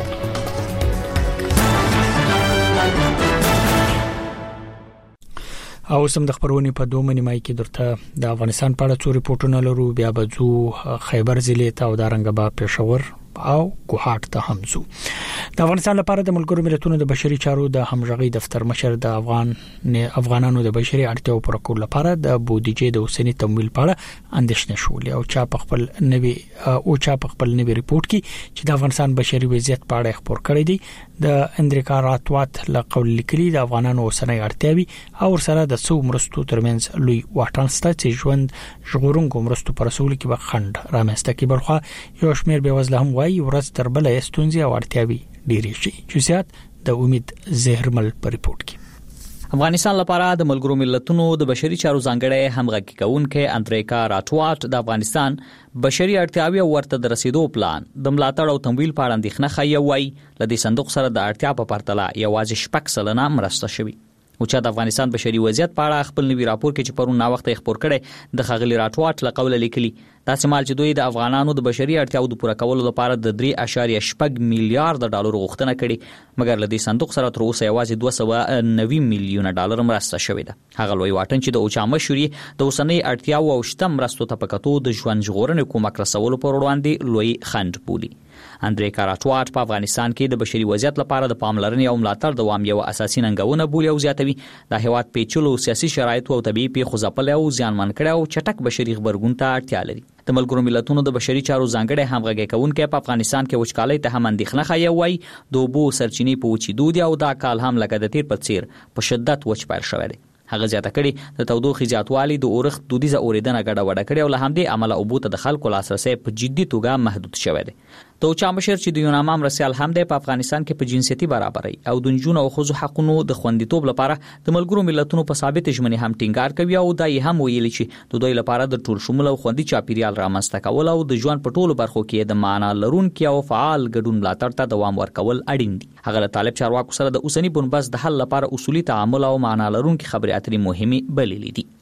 او سم د خبرونې په دوه نیمایي کې درته د افغانستان په اړه څو ریپورتونه لرو. بیا به ځو خیبر ضلع ته او دارنګبا پېښور او کوهاټ ته هم ځو. د افغانستان لپاره د ملګرو ملتونو د بشري چارو د همغږي دفتر مشر د افغان افغانانو د بشري اړتیاو پوره کولو لپاره د بودیجې د اوسنی تمویل په اړه اندېښنه شولې او چا په خپل نوي او چا په خپل نوي ریپورت کې چې د افغانستان بشري وضعیت په اړه خبر کړی دی د اندریکا راتوات له قول لیکلي د افغانانو اوسنۍ اړتیاوي او سره د څو مرستو ترمنځ لوی واټن شته چې ژوند ژغورونکو مرستو پر رسول کې به خند رامنځته کوي. بلخو یو شمېر به وزله هم وایي ورځ تر بلې ستونزې او اړتیاوي ډېرې شي. جزئیات د امید زهرمل په ریپورت کې. افغانستان لپاره د ملګرو ملتونو د بشري چارو ځانګړی همغږي کوونکی اندریکا راتوات د افغانستان بشري اړتیاوي او ورته د رسیدو پلان د ملاتړ او تمویل په اړه اندېښنه ښیي. وایي لدې صندوق سره د اړتیا په پرتله یوازې شپږ سلنه مرسته شوي. او چې د افغانستان بشري وضعیت په اړه خپل نوي راپور کې چې پرون نا وخت خبر کړي د خغلی راتوات له قوله لیکلي دا سمال چې دوی د افغانانو د بشري اړتیاو د پوره کولو لپاره د درې اعشاریه شپږ میلیارډ ډالر غوښتنه کړې، مګر لدې صندوق سره تر اوسه یوازې دوه سوه نوي میلیونه ډالر مرسته شوې ده. هغه لوی واټن چې د اوچا مشوري د اوسنۍ اړتیاو او شته مرستو ته په کتو د ژوند ژغورنې کومک رسولو پر وړاندې لوی خنډ بولي. اندریکا راتوات په افغانستان کې د بشري وضعیت لپاره د پاملرنې او ملاتړ دوام یو اساسي ننګونه بولي او زیاتوي د هیواد پیچلو سیاسي شرایطو او طبيعي پیښو ځپل او زیانمن کړي او چټک بشري خبرګون ته اړتیا لري. د ملګرو ملتونو د بشري چارو ځانګړي همغږي کوونکی په افغانستان کې وچکالۍ ته هم اندېښنه ښیي. وایي د اوبو سرچینې په وچېدو دي او دا کال هم لکه د تیر په څیر په شدت وچ پیل شوی دی. هغه زیاته کړي د تودوخې زیاتوالی د اورښت دودیزه اورېدنه ګډه وډه کړي او له همدې امله اوبو ته د خلکو لاسرسی په جدي توګه محدود شوی دی. د اوچا مشر چې د یوناما مرسیال هم دی په افغانستان کې په جنسيتي برابرۍ او د نجونو او ښځو حقوقو د خوندیتوب لپاره د ملګرو ملتونو په ثابت ژمنې هم ټینګار کوي او دا یې هم ویلي چې د دوی لپاره د ټول شمول او خوندي چاپیریال رامنځته کول او د ژوند په ټولو برخو کې د معنا لرونکي او فعال ګډون ملاتړ ته دوام ورکول اړین دي. هغه له طالب چارواکو سره د اوسنی بنبست د حل لپاره اصولي تعامل او معنا لرونکي خبرې اترې مهمه بللې دي.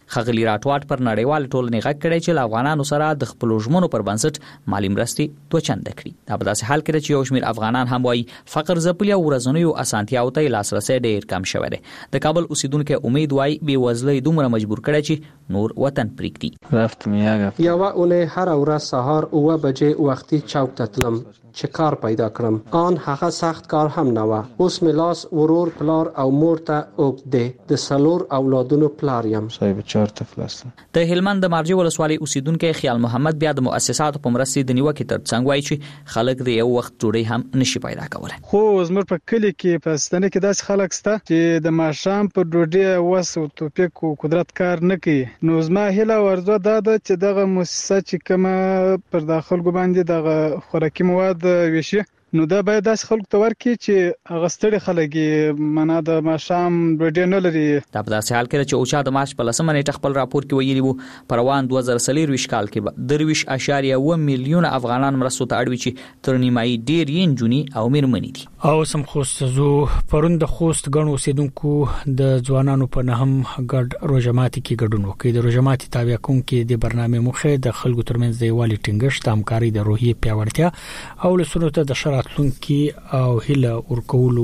خغلی راټواټ پر نړیوال ټولنې غږ کړی چې افغانانو سره د خپل ژمنو پر بنسټ مالی مرستې دوه چنده کړي. دا په داسې حال کې چې یو شمېر افغانان هم وایي فقر ځپلي او ورځنیو اسانتیاو ته لاسرسی ډېر کم شوی دی. د کابل اوسیدونکو امید وایي بېوزلۍ دومره مجبور کړی چې نور وطن پرېږدي. رفتم یوه اونۍ هر ورځ سهار اوه بجې وختي چوک ته تلم چې کار پیدا کړم. آن هغه سخت کار هم نه و. اوس مې لاس ورور پلار او مور ته اوږد دی. د څلور اولادونو پلار یم. صاحب چهار طفل هستم. د هلمند د مارجې ولسوالۍ اوسیدونکو خیال محمد بیا د مؤسساتو په مرستې د نیوکې ترڅنګ وایي چې خلک د یو وخت ډوډۍ هم نشي پیدا کولی. خو زموږ په کلي کې په ستنه کې داسې خلک شته چې د ماښام په ډوډۍ وس او توپک او قدرت کار نه کوي. نو زما هیله ورځو دا ده چې دغه مؤسسه چې کومه پر داخل ګو باندې دغه خوراکي مواد ویشي نو دا باید داسې خلکو ته ورکړي چې هغه ستړي خلک یې معنا د ماښام ډوډۍ نه لري. دا په داسې حال کې چې اوچا د مارچ په لسمه نیټه خپل راپور کې ویلي وو په روان دوه زره څلوېښت کال کې به درویش اشاریه اوه میلیونه افغانان مرستو ته اړ وي چې تر نیمایي ډېر یې نجونې او میرمنې دي. او سم خوست زو پرون د خوست ګڼو اوسیدونکو د ځوانانو په نهم ګډ روژماتي کې ګډون وکړي. د روژماتي تابع کوونکي د برنامې مخه د خلکو ترمنځ د یووالي ټینګښت، همکاري، د روحیې پیاوړتیا او لسونو ته د شراتلونکي او هله ورکولو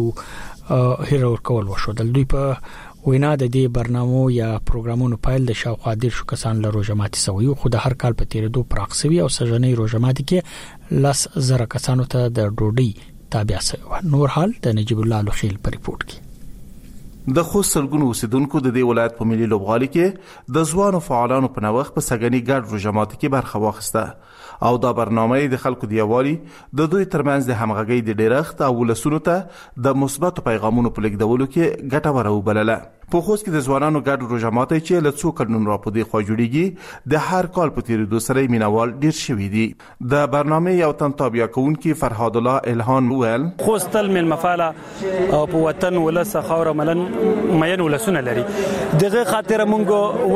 هله ورکول وشو. د دوی په وینا د دې برنامو یا پروګرامونو پایل د شاوخوا ډیر شو کسان له روژماتي سوي خو د هر کال په تیرېدو پراخ سوي او سژنې روژماتي کې لاس زره کسانو ته د ډوډۍ تابع سوي. نور حال د نجیب الله لخیل په ریپورت کې. د خوست سلګونو اوسیدونکو د دې ولایت په ملي لوبغالي کې د ځوانو فعالانو په نوښت په سګنی ګډ روژماتي کې برخه واخیسته او دا برنامه د خلکو د یووالي د دوی ترمنځ د همغږۍ د ډیرښت او ولسونو ته د مثبت پیغامونو په لیږدولو کې ګټوره وبلله. په خوست کې د ځوانانو ګډ روژماتي چې له څو کلونو راپدې خو جوړیږي د هر کال په تیریدو سره مینوال ډیر شوي دي. د برنامه یو تن تابع کوونکی فرهاد الله الهان ویل خوست تل من مفاله او په وطن ولس خوره ملن مین ولسونه لري. دغه خاطر مونږ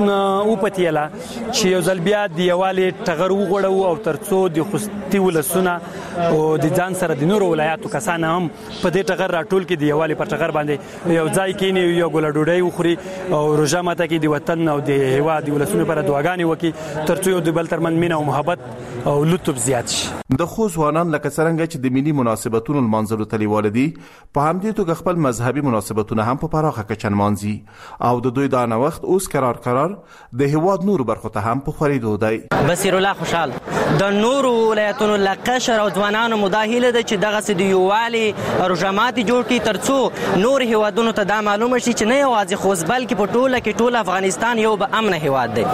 و پتیلا چې یو ځل بیا د یووالي ټغر وغوړو او ترڅو د خوستي ولسونه او د ځان سره د نورو ولایاتو کسان هم په دې ټغر راټول کې د یووالي په ټغر باندې یو ځای کې نه یو ډوډۍ وخوري او روژه ماته کې د وطن او د هیواد د ولسونو لپاره دعاګانې وکړي ترڅو یو د بل ترمن مینه او محبت او لطف زیات شي. د خو ځوانان لکه څنګه چې د ملي مناسبتونو منځلو تلیواله دي په همدې توګه خپل مذهبي مناسبتونه هم په پراخه کچه نمانځي او د دوی دا نوښت اوس قرار قرار د هیواد نورو برخو ته هم په خورېدو دی. بصیر الله خوشحال د نورو ولایتونو لکشر او ځوانانو مداهله ده چې دغه سې د یووالي روژماتي جوړ کړي ترڅو نور هیوادونو ته دا معلومه شي چې نه یوازې خوست بلکې په ټوله کې ټول افغانستان یو به امن هیواد دی.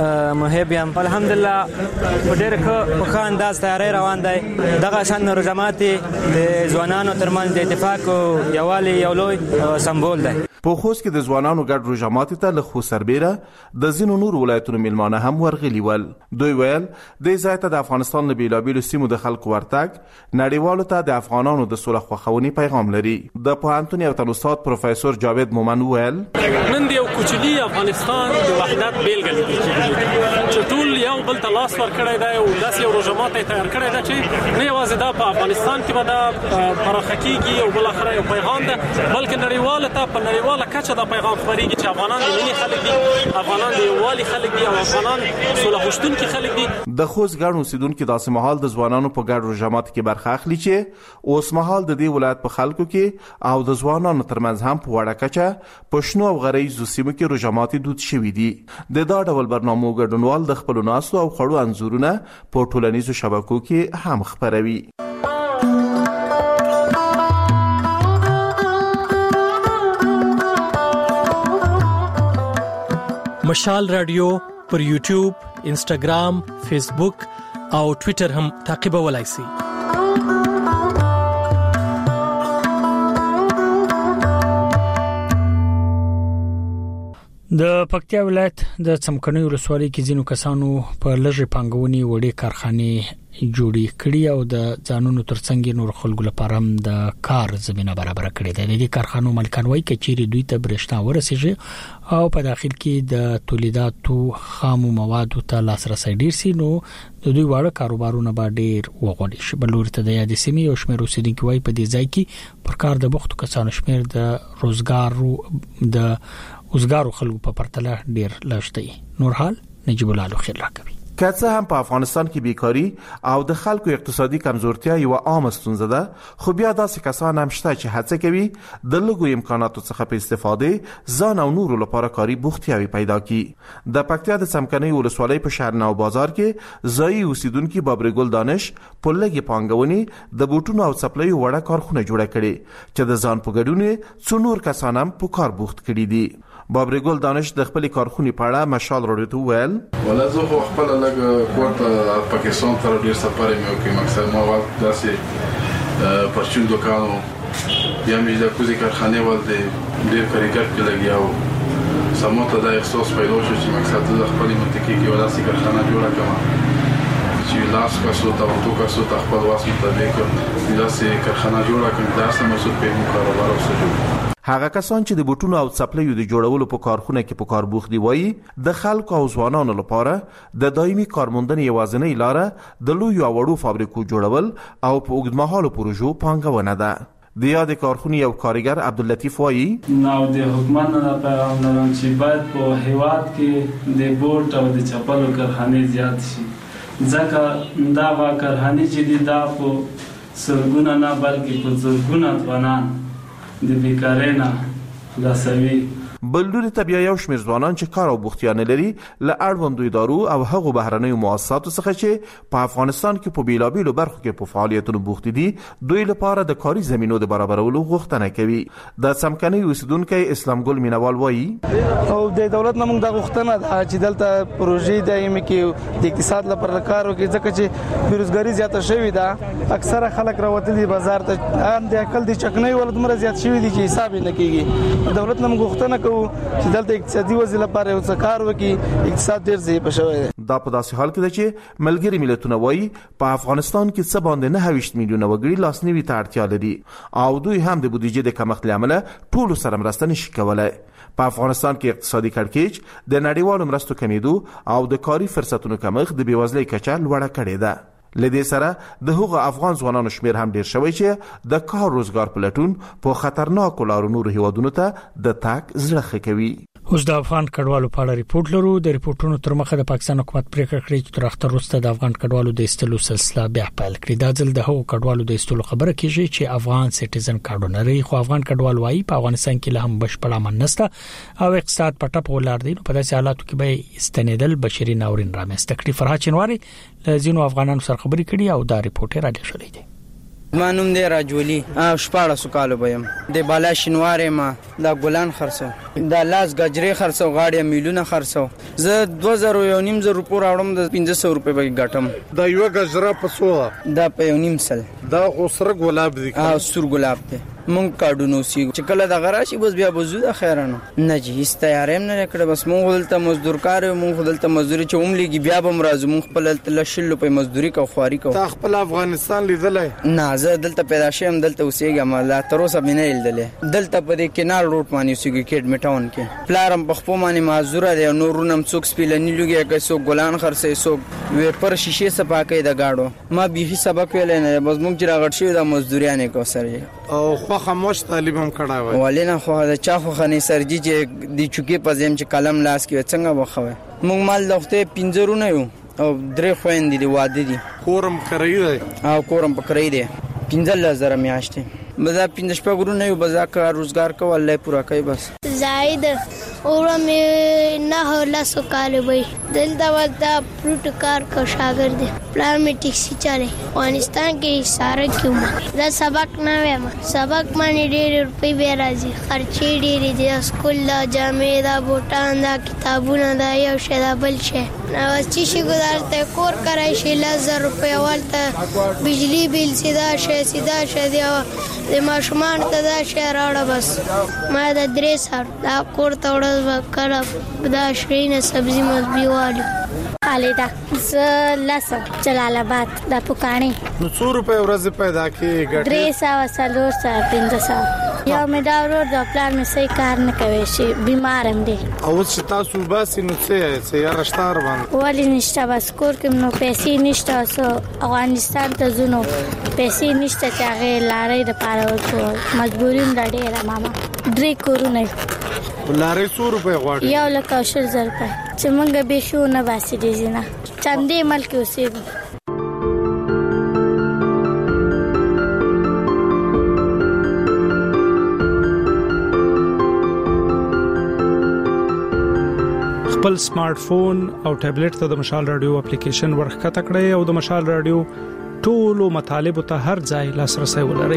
محب یم الحمدلله په ډېر ښه په ښه انداز تیاری روان دی. دغه شان روژماتي د ځوانانو ترمنځ د اتفاق او یووالي یو لوی سمبول دی. په خوست کې د ځوانانو ګډ روژماتي ته له خو سربیره د ځینو نور ولایتونو میلمانه هم ورغلي ول. دوی ویل د ځای ته د افغانستان له بیلابیلو سیمو د خلکو ورتګ نړیوالو ته د افغانانو د سوله خوښونې پیغام لري. د پوهنتون یو تن استاد پروفیسور جاوید مومن ویل نن د یو کوچني افغانستان د وحدت بیلګه لیدل کېږي چې ټول یو بل ته لاس ورکړی دی او داسې یو روژماتي تیار کړی دی چې نه یوازې دا په افغانستان کې به دا پراخه کېږي او بالاخره یو پیغام ده بلکې نړیواله ته په نړیواله کچه دا پیغام خپرېږي چې افغانان د مینې خلک دي، افغانان د یووالي خلک دي او افغانان سوله غوښتونکي خلک دي. د خوست ګڼ اوسیدونکي داسې مهال د ځوانانو په ګډ روژماتي کې برخه اخلي چې اوس مهال د دې ولایت په خلکو کې او د ځوانانو ترمنځ هم په وړه کچه په شنو او غریزو سیمو کې روژماتي دود شوي دي. د دا ډول برنامو ګډونوال د خپلو ناستو او خوړو انځورونه په ټولنیزو شبکو کې هم خپروي. مشال رادیو پر یوټیوب، انسټاګرام، فیسبوک او ټوئیټر هم تعقیبولای شئ. د پکتیا ولایت د څمکنیو ولسوالۍ کې ځینو کسانو په لږې پانګونې وړې کارخانې جوړې کړې او د ځانونو ترڅنګ نور خلکو لپاره هم د کار زمينه برابر کړې ده. د دې کارخانو مالکان وایي چې دوی ته برېښنا ورسیږي او په داخل کې د تولیداتو خامو موادو ته لاسرسي ډیر سي نو د دوی واړه کاروبارونه به ډیر وغوړي شي. بلور ته د یادې سیمې او شمېر اوسیدونکو وایي په دې ځای کې پر کار د بوختو کسانو شمېر د روزګار د اوسګارو خلکو په پرتله ډیر لږ نور حال نجیب الله خیر راکوي. که څه هم په افغانستان کې بیکاری او د خلکو اقتصادي کمزورتیا یو عام ستونزه ده، خو بیا داسې کسان هم شته چې هڅه کوي د لږو امکاناتو څخه په استفاده ځان او نورو لپاره کاري بوختیاوي پیدا کړي. د پکتیا د څمکنۍ ولسوالۍ په شهر نو بازار کې ځایي اوسیدونکو بابرګل دانش په لږې پانګونې د بوټونو او څپلیو وړه کارخونه جوړه کړې چې د ځان په ګډون څو نور کسان هم په کار بوخت کړي دي. بابرګل دانش د خپل کارخونې په اړه مشال راډیو ته ویل: ولا زه خو خپل لږ کوټه پاکستان ته ډیر سفر مې وکړ، مقصد ما وخت داسې پرچون دوکانو بیا مې د کوزي کارخانه ول د ډیر کاریګر کې لګیاو. سموته د احساس پیدا شو چې مقصد د خپل منطقې کې ولا سي کارخانه جوړه کړم چې لاس کاسو ته ورته کاسو ته خپل واسه مطابق داسې کارخانه جوړه کړم. دا سم مسعود په مو کاروبار وسو. هغه کسان چې د بوټونو او څپلیو د جوړولو په کارخونه کې په کار بوخت دي وایي د خلکو او ځوانانو لپاره د دایمي کارموندنې یوازینۍ لاره د لویو او وړو فابریکو جوړول او په اوږدمهالو پروژو پانګونه ده. د یاد کارخونې یو کارګر عبداللطیف وایي: نو د حکومت نه پیغام لرم چې باید په هیواد کې د بوټ او د چپلو کارخانې زیات شي، ځکه دا وا کارخانې چې دي دا په سلګونه نه بلکې په زرګونه ځوانان د بیکارۍ نه خلاصوي. بل لوري ته بیا یو شمېر ځوانان چې کار او بوختیا نه لري له اړوندو ادارو او هغو بهرنیو مؤسساتو څخه چې په افغانستان کې په بیلابیلو برخو کې په فعالیتونو بوخت دي دوی لپاره د کاري زمینو د برابرولو غوښتنه کوي. د څمکنۍ اوسیدونکی اسلام ګل مینوال وایي: او د دولت نه موږ د غوښتنه ده چې دلته پروژې دایمي کې د اقتصاد لپاره کار وکړي، ځکه چې بیروزګاری زیاته شوې ده. اکثره خلک راوتلي بازار ته، ان د عقل د چکنۍ ولدمره زیات شوې دي چې حساب نه کیږي. دولت نه موږ غوښتنه چې دلته اقتصادي وضعیت لپاره یو څه کار وکړي. اقتصاد ډیر ضعیف شوی دی. دا په داسې حال کې ده چې ملګري ملتونه وایي په افغانستان کې څه باندې نه هویشت میلیونه وګړي لاسنیوي ته اړتیا لري او دوی هم د بودیجې د کمښت له امله ټولو سره مرسته نشي کولای. په افغانستان کې اقتصادي کړکېچ د نړیوالو مرستو کمیدو او د کاري فرصتونو کمښت د بېوزلۍ کچه لوړه کړې ده. لدې سره د هغو افغان ځوانانو شمیر هم ډیر شوی چې د کار روزګار په لټون په خطرناکو لارو نورو هیوادونو ته د تګ زړه ښه کوي. اوس د افغان کډوالو په اړه ریپورت لرو. د ریپورتونو تر مخه د پاکستان حکومت پریکړه کړې چې تر اختر وروسته د افغان کډوالو د ایستلو سلسله بیا پیل کړي. دا ځل د هغو کډوالو د ایستلو خبره کیږي چې افغان سټیزن کارډ لري، خو افغان کډوال وایي په افغانستان کې له هم بشپړ امن نشته او اقتصاد په ټپ ولر دی. په داسې حالاتو کې به استنیدل بشري ناورین رامنځته کړي. فرحات چنواری لزینو افغانانو سره خبرې کړي او دا ریپورت را لېږلی دی. مانوم دی راجولی او شپاړه سکالو بیم د بالا شینوارې ما د ګلان خرڅو د لاس گجری خرڅو غاړې میلیونه خرڅو. زه دوه زره یو نیم زره روپو راوړم د پنځه سوه روپۍ به ګټم. دا یو گجره په څو دا په یو نیم سل. دا خو سره ګلاب دی. او سور ګلاب دی. مونږ کارډونو سی چې کله د غراشي بس بیا بزو د خیرانو نه جی هیڅ تیارې نه کړې. بس مونږ ولته مزدور کار مونږ ولته مزدوري چې عمرېږي بیا به مرز مونږ خپل لشل په مزدوري کو خواري کو. تا خپل افغانستان لیدلې؟ نه زه دلته پیدا شوم، دلته اوسېږم، لا تر اوسه مې نه لیدلې. دلته په دې کینار روډ باندې اوسېږم کېډ میټاون کې. پلارم په خپل باندې معذور دی، نورونم څوک سپیلنی لګي کوي، څوک ګلان خرڅي، څوک ویپر شیشه صفاکې د گاډو. ما به سبق ویل نه، بس مونږ چې راغړ شو د مزدوریانه کو سره او خو خاموش تعلیم هم کړای وای. ولینه خو دا چا خو خني سرجی چې د چوکي په زم چې قلم لاس کې څنګه وخوي. مونږ مال دغه پنځرونه یو او درې خويندې دی واده دي. کورم کرای دی او کورم پکړی دی. پنځه زره میاشتې بزا پنځه شپږونه یو بزا کار روزګار کو الله پورا کوي. بس زائد اور مې نه لا سو کال وي دل دا ودا پروت کار کو شاګرد پلان می ټیکسي چاره افغانستان کې ساره کیوم دا سبق نه وایم. سبق باندې ډېر روپۍ به راځي، خرچې ډېرې دي، سکول دا جامې دا بوټان دا کتابونه دا یو شی دا بل شی نو چې شي ګدارته کور کرای شي لزر روپۍ ولته بجلی بیل سیدا شي سیدا شي دی د ماشومان ته دا شی راړه. بس ما دا درې سر دا کور ته وړل وکړه دا شرینه سبزی مزبی والو خالدا ز لاسو جلال آباد د پکانی. نو څو روپے ورځ پیدا کی ګټه؟ درې سو سلور سو پنځه سو. یو مې دا ورور د پلان مې صحیح کار نه کوي شي بیمارم دی. او چې تاسو باسي نو څه څه یا رشتار باندې ولی نشته بس کور کې نو پیسې نشته. سو افغانستان ته زونو پیسې نشته چې هغه لارې د پاره وته مجبوریم ډېره ماما درې کورونه لارې څو روپۍ غواړي؟ یو لکه شل زر روپۍ چې موږ به شو نه باسي دي نه چندې ملک اوسېږو. خپل سمارټ فون او ټابلیټ ته د مشال رادیو اپلیکیشن ورخکته کړئ او د مشال رادیو ټولو مطالب ته هر ځای لاسرسي ولرئ.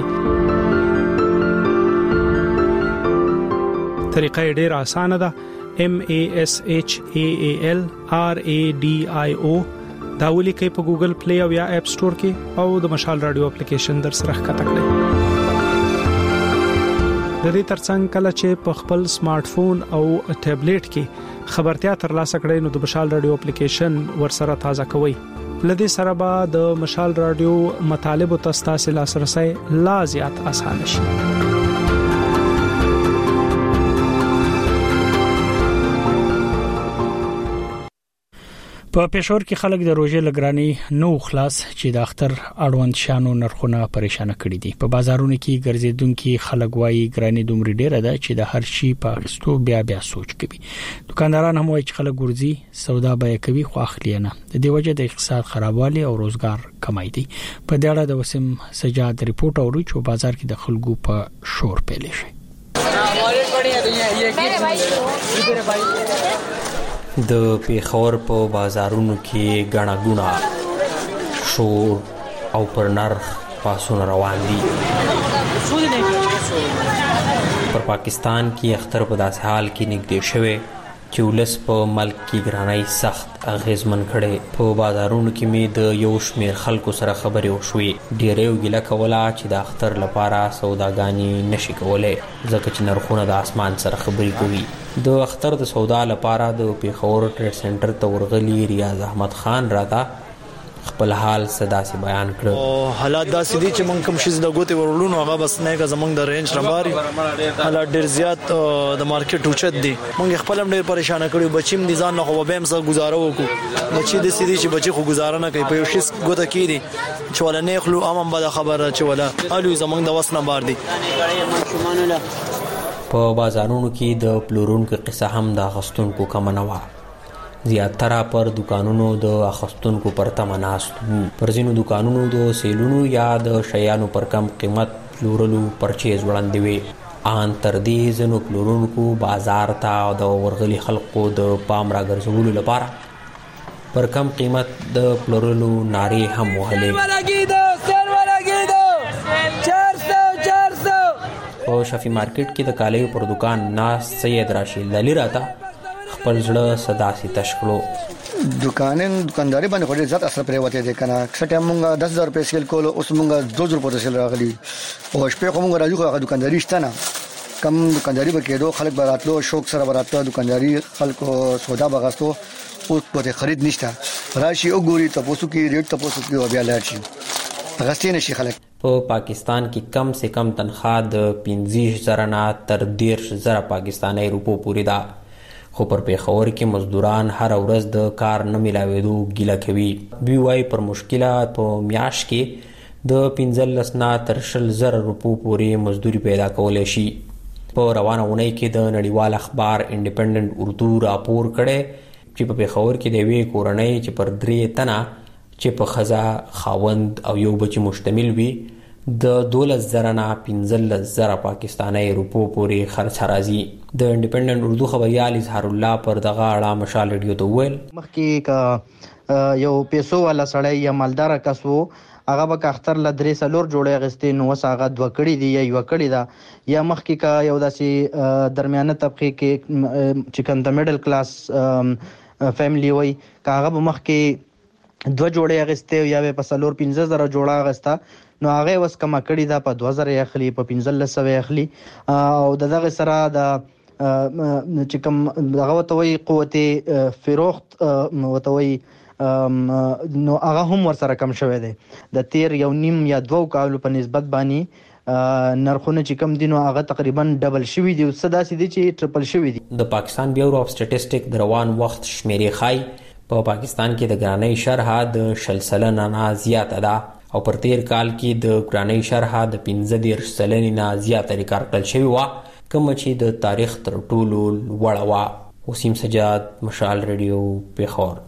طریقه ډېر اسانه ده. M A S H A A L R A D I O دا ولیکئ په ګوګل پلی او یا اپ سٹور کې او د مشال رادیو اپلیکیشن در سره ښکته کړئ. د دې ترڅنګ کله چې په خپل سمارټ فون او ټابلیټ کې خبرتیا ترلاسه کړئ نو د مشال رادیو اپلیکیشن ورسره تازه کوئ. لدې سره به د مشال رادیو مطالب او تاسو لاسرسي لا زیات اسانه شي. په پېښور کې خلک د روزې لګرانی نو خلاص چې د اختر اړوند شانو نرخونه پریشان کړي دي. په بازارونو کې ګرځېدونکو خلک وایي ګرانی دومره ډیره ده چې د هر شي په اخستو بیا بیا سوچ کوي. دکانداران هم وایي چې خلک ګرځي سودا به کوي خو اخلي نه. د دې وجه د اقتصاد خرابوالی او روزګار کمای دي. په دې اړه د وسیم سجاد ریپورت اورو چې بازار کې د خلکو په شور پیل شي. د پیښور په بازارونو کې غاڼه غوڼه شور او پر نرخ پاسونه روان دي. پر پاکستان کې اختر په داس حال کې نږدې شوه چې ولس په ملک کې ګرانۍ سخت اغیزمن کړي. په بازارونو کې می د یو شمیر خلکو سره خبرې وشوي. ډېرې وګیله کوله چې د اختر لپاره سوداګانی نشي کولای ځکه چې نرخونه د اسمان سره خبرې کوي. د اختر د سودا لپاره د پیښور ټریډ سنټر ته ورغلي ریاض احمد خان راته خپل حال صدا سي بیان کړ. او حالات داسې دي چې مونږ کوم شي د ګوتې ورولونو هغه بس نه کا زمونږ د رینج رمباري حالات ډیر زیات د مارکیټ اوچت دي. مونږ خپل هم ډیر پریشان کړو. بچیم دي ځان نه خو به هم سره گزاره وکړو. بچي د سړي چې بچي خو گزاره نه کوي په یو شي ګوته کیدي چې ولا نه خلو امم بل خبره چې ولا الو زمونږ د وسنه بار دي. په بازارونو کې د پلورونکو قصه هم د غستونکو کم نه و. زیاتره پر دکانونو د اخستونکو پر تمناست وو. پر ځینو دکانونو د سیلونو یا د شیانو پر کم قیمت پلورلو پرچیز وړاندې وي. ان تر دې ځینو پلورونکو بازار ته د ورغلي خلکو د پام راګرځولو لپاره پر کم قیمت د پلورلو نارې هم وهلې. په شفی مارکیټ کې د کالیو پر دکان ناس سید راشد علي راته خپل ځړه صدا سي تشکلو. دکانن دکانداري باندې خوري ذات اثر پرې وته دي کنه. څټه مونږ دس هزار روپے سیل کولو اوس مونږ دو هزار روپے سیل راغلي. او شپه کومه راځو هغه دکانداري شته نه. کم دکانداري وکړو خلک براتلو شوق سره براتلو دکانداري خلکو سودا بغاستو اوس په خرید نشته. راشي او ګوري تاسو کې ریټ تاسو کې بیا لاړ شي. غستې نشي خلک. په پاکستان کې کم سے کم تنخواه د پنځه زره نه تر دېرش زره پاکستاني روپو پورې ده. خو پر پیښور کې مزدوران هر ورځ د کار نه ملاوېدو ګیله کوي. دوی وايي پر مشکلات په میاشت کې د پنځلس نه تر شل زره روپو پورې مزدوري پیدا کولای شي. په روانه اونۍ کې د نړیوال اخبار انډیپندنت اردو راپور کړي چې په پیښور کې د وی کورنۍ چې پر درې تنه چې په خزا خاوند او یو بچی مشتمل وي د دولس زره نه پنځلس زره پاکستاني روپو پورې خرچ راځي. د انډیپندنت اردو خبريال اظهار الله پر دغه اړه مشال ریډیو ته ویل مخکې کا یو پیسو والا سړی یا مالدار کس وو هغه به اختر ل درې سلور جوړې غستې نو وساغه دوه کړي دی یا یو کړي دا یا مخکې کا یو داسي درمیانه طبقه کې چې کوم د میډل کلاس فیملی وای کاغه به مخکې دوه جوړې غستې یا په سلور پنځه زره جوړه غستا نو هغه وس کما کړي دا په دوه زره اخلي په پنځلس سو اخلي او دغه سره دا چې کوم دغه وتوي قوت فروخت وتوي نو هغه هم ورسره کم شوی دی. د تیر یو نیم یا دوه کالو په نسبت باندې نرخونه چې کم دي نو هغه تقریبا ډبل شوی دی او صدا سي دي چې ټریپل شوی دی. د پاکستان بیورو اف سټټیسټیک د روان وخت شمیرې خای په پاکستان کې د ګرانۍ شرح د شل سلنه نه زیاته ده. او پر تیر کال کې د ګرانۍ شرحه د پنځه دېرش سلنې نه زیاته ریکارډ کړل شوې وه، کومه چې د تاریخ تر ټولو لوړه وه. وسیم سجاد، مشال ریډیو، پیښور.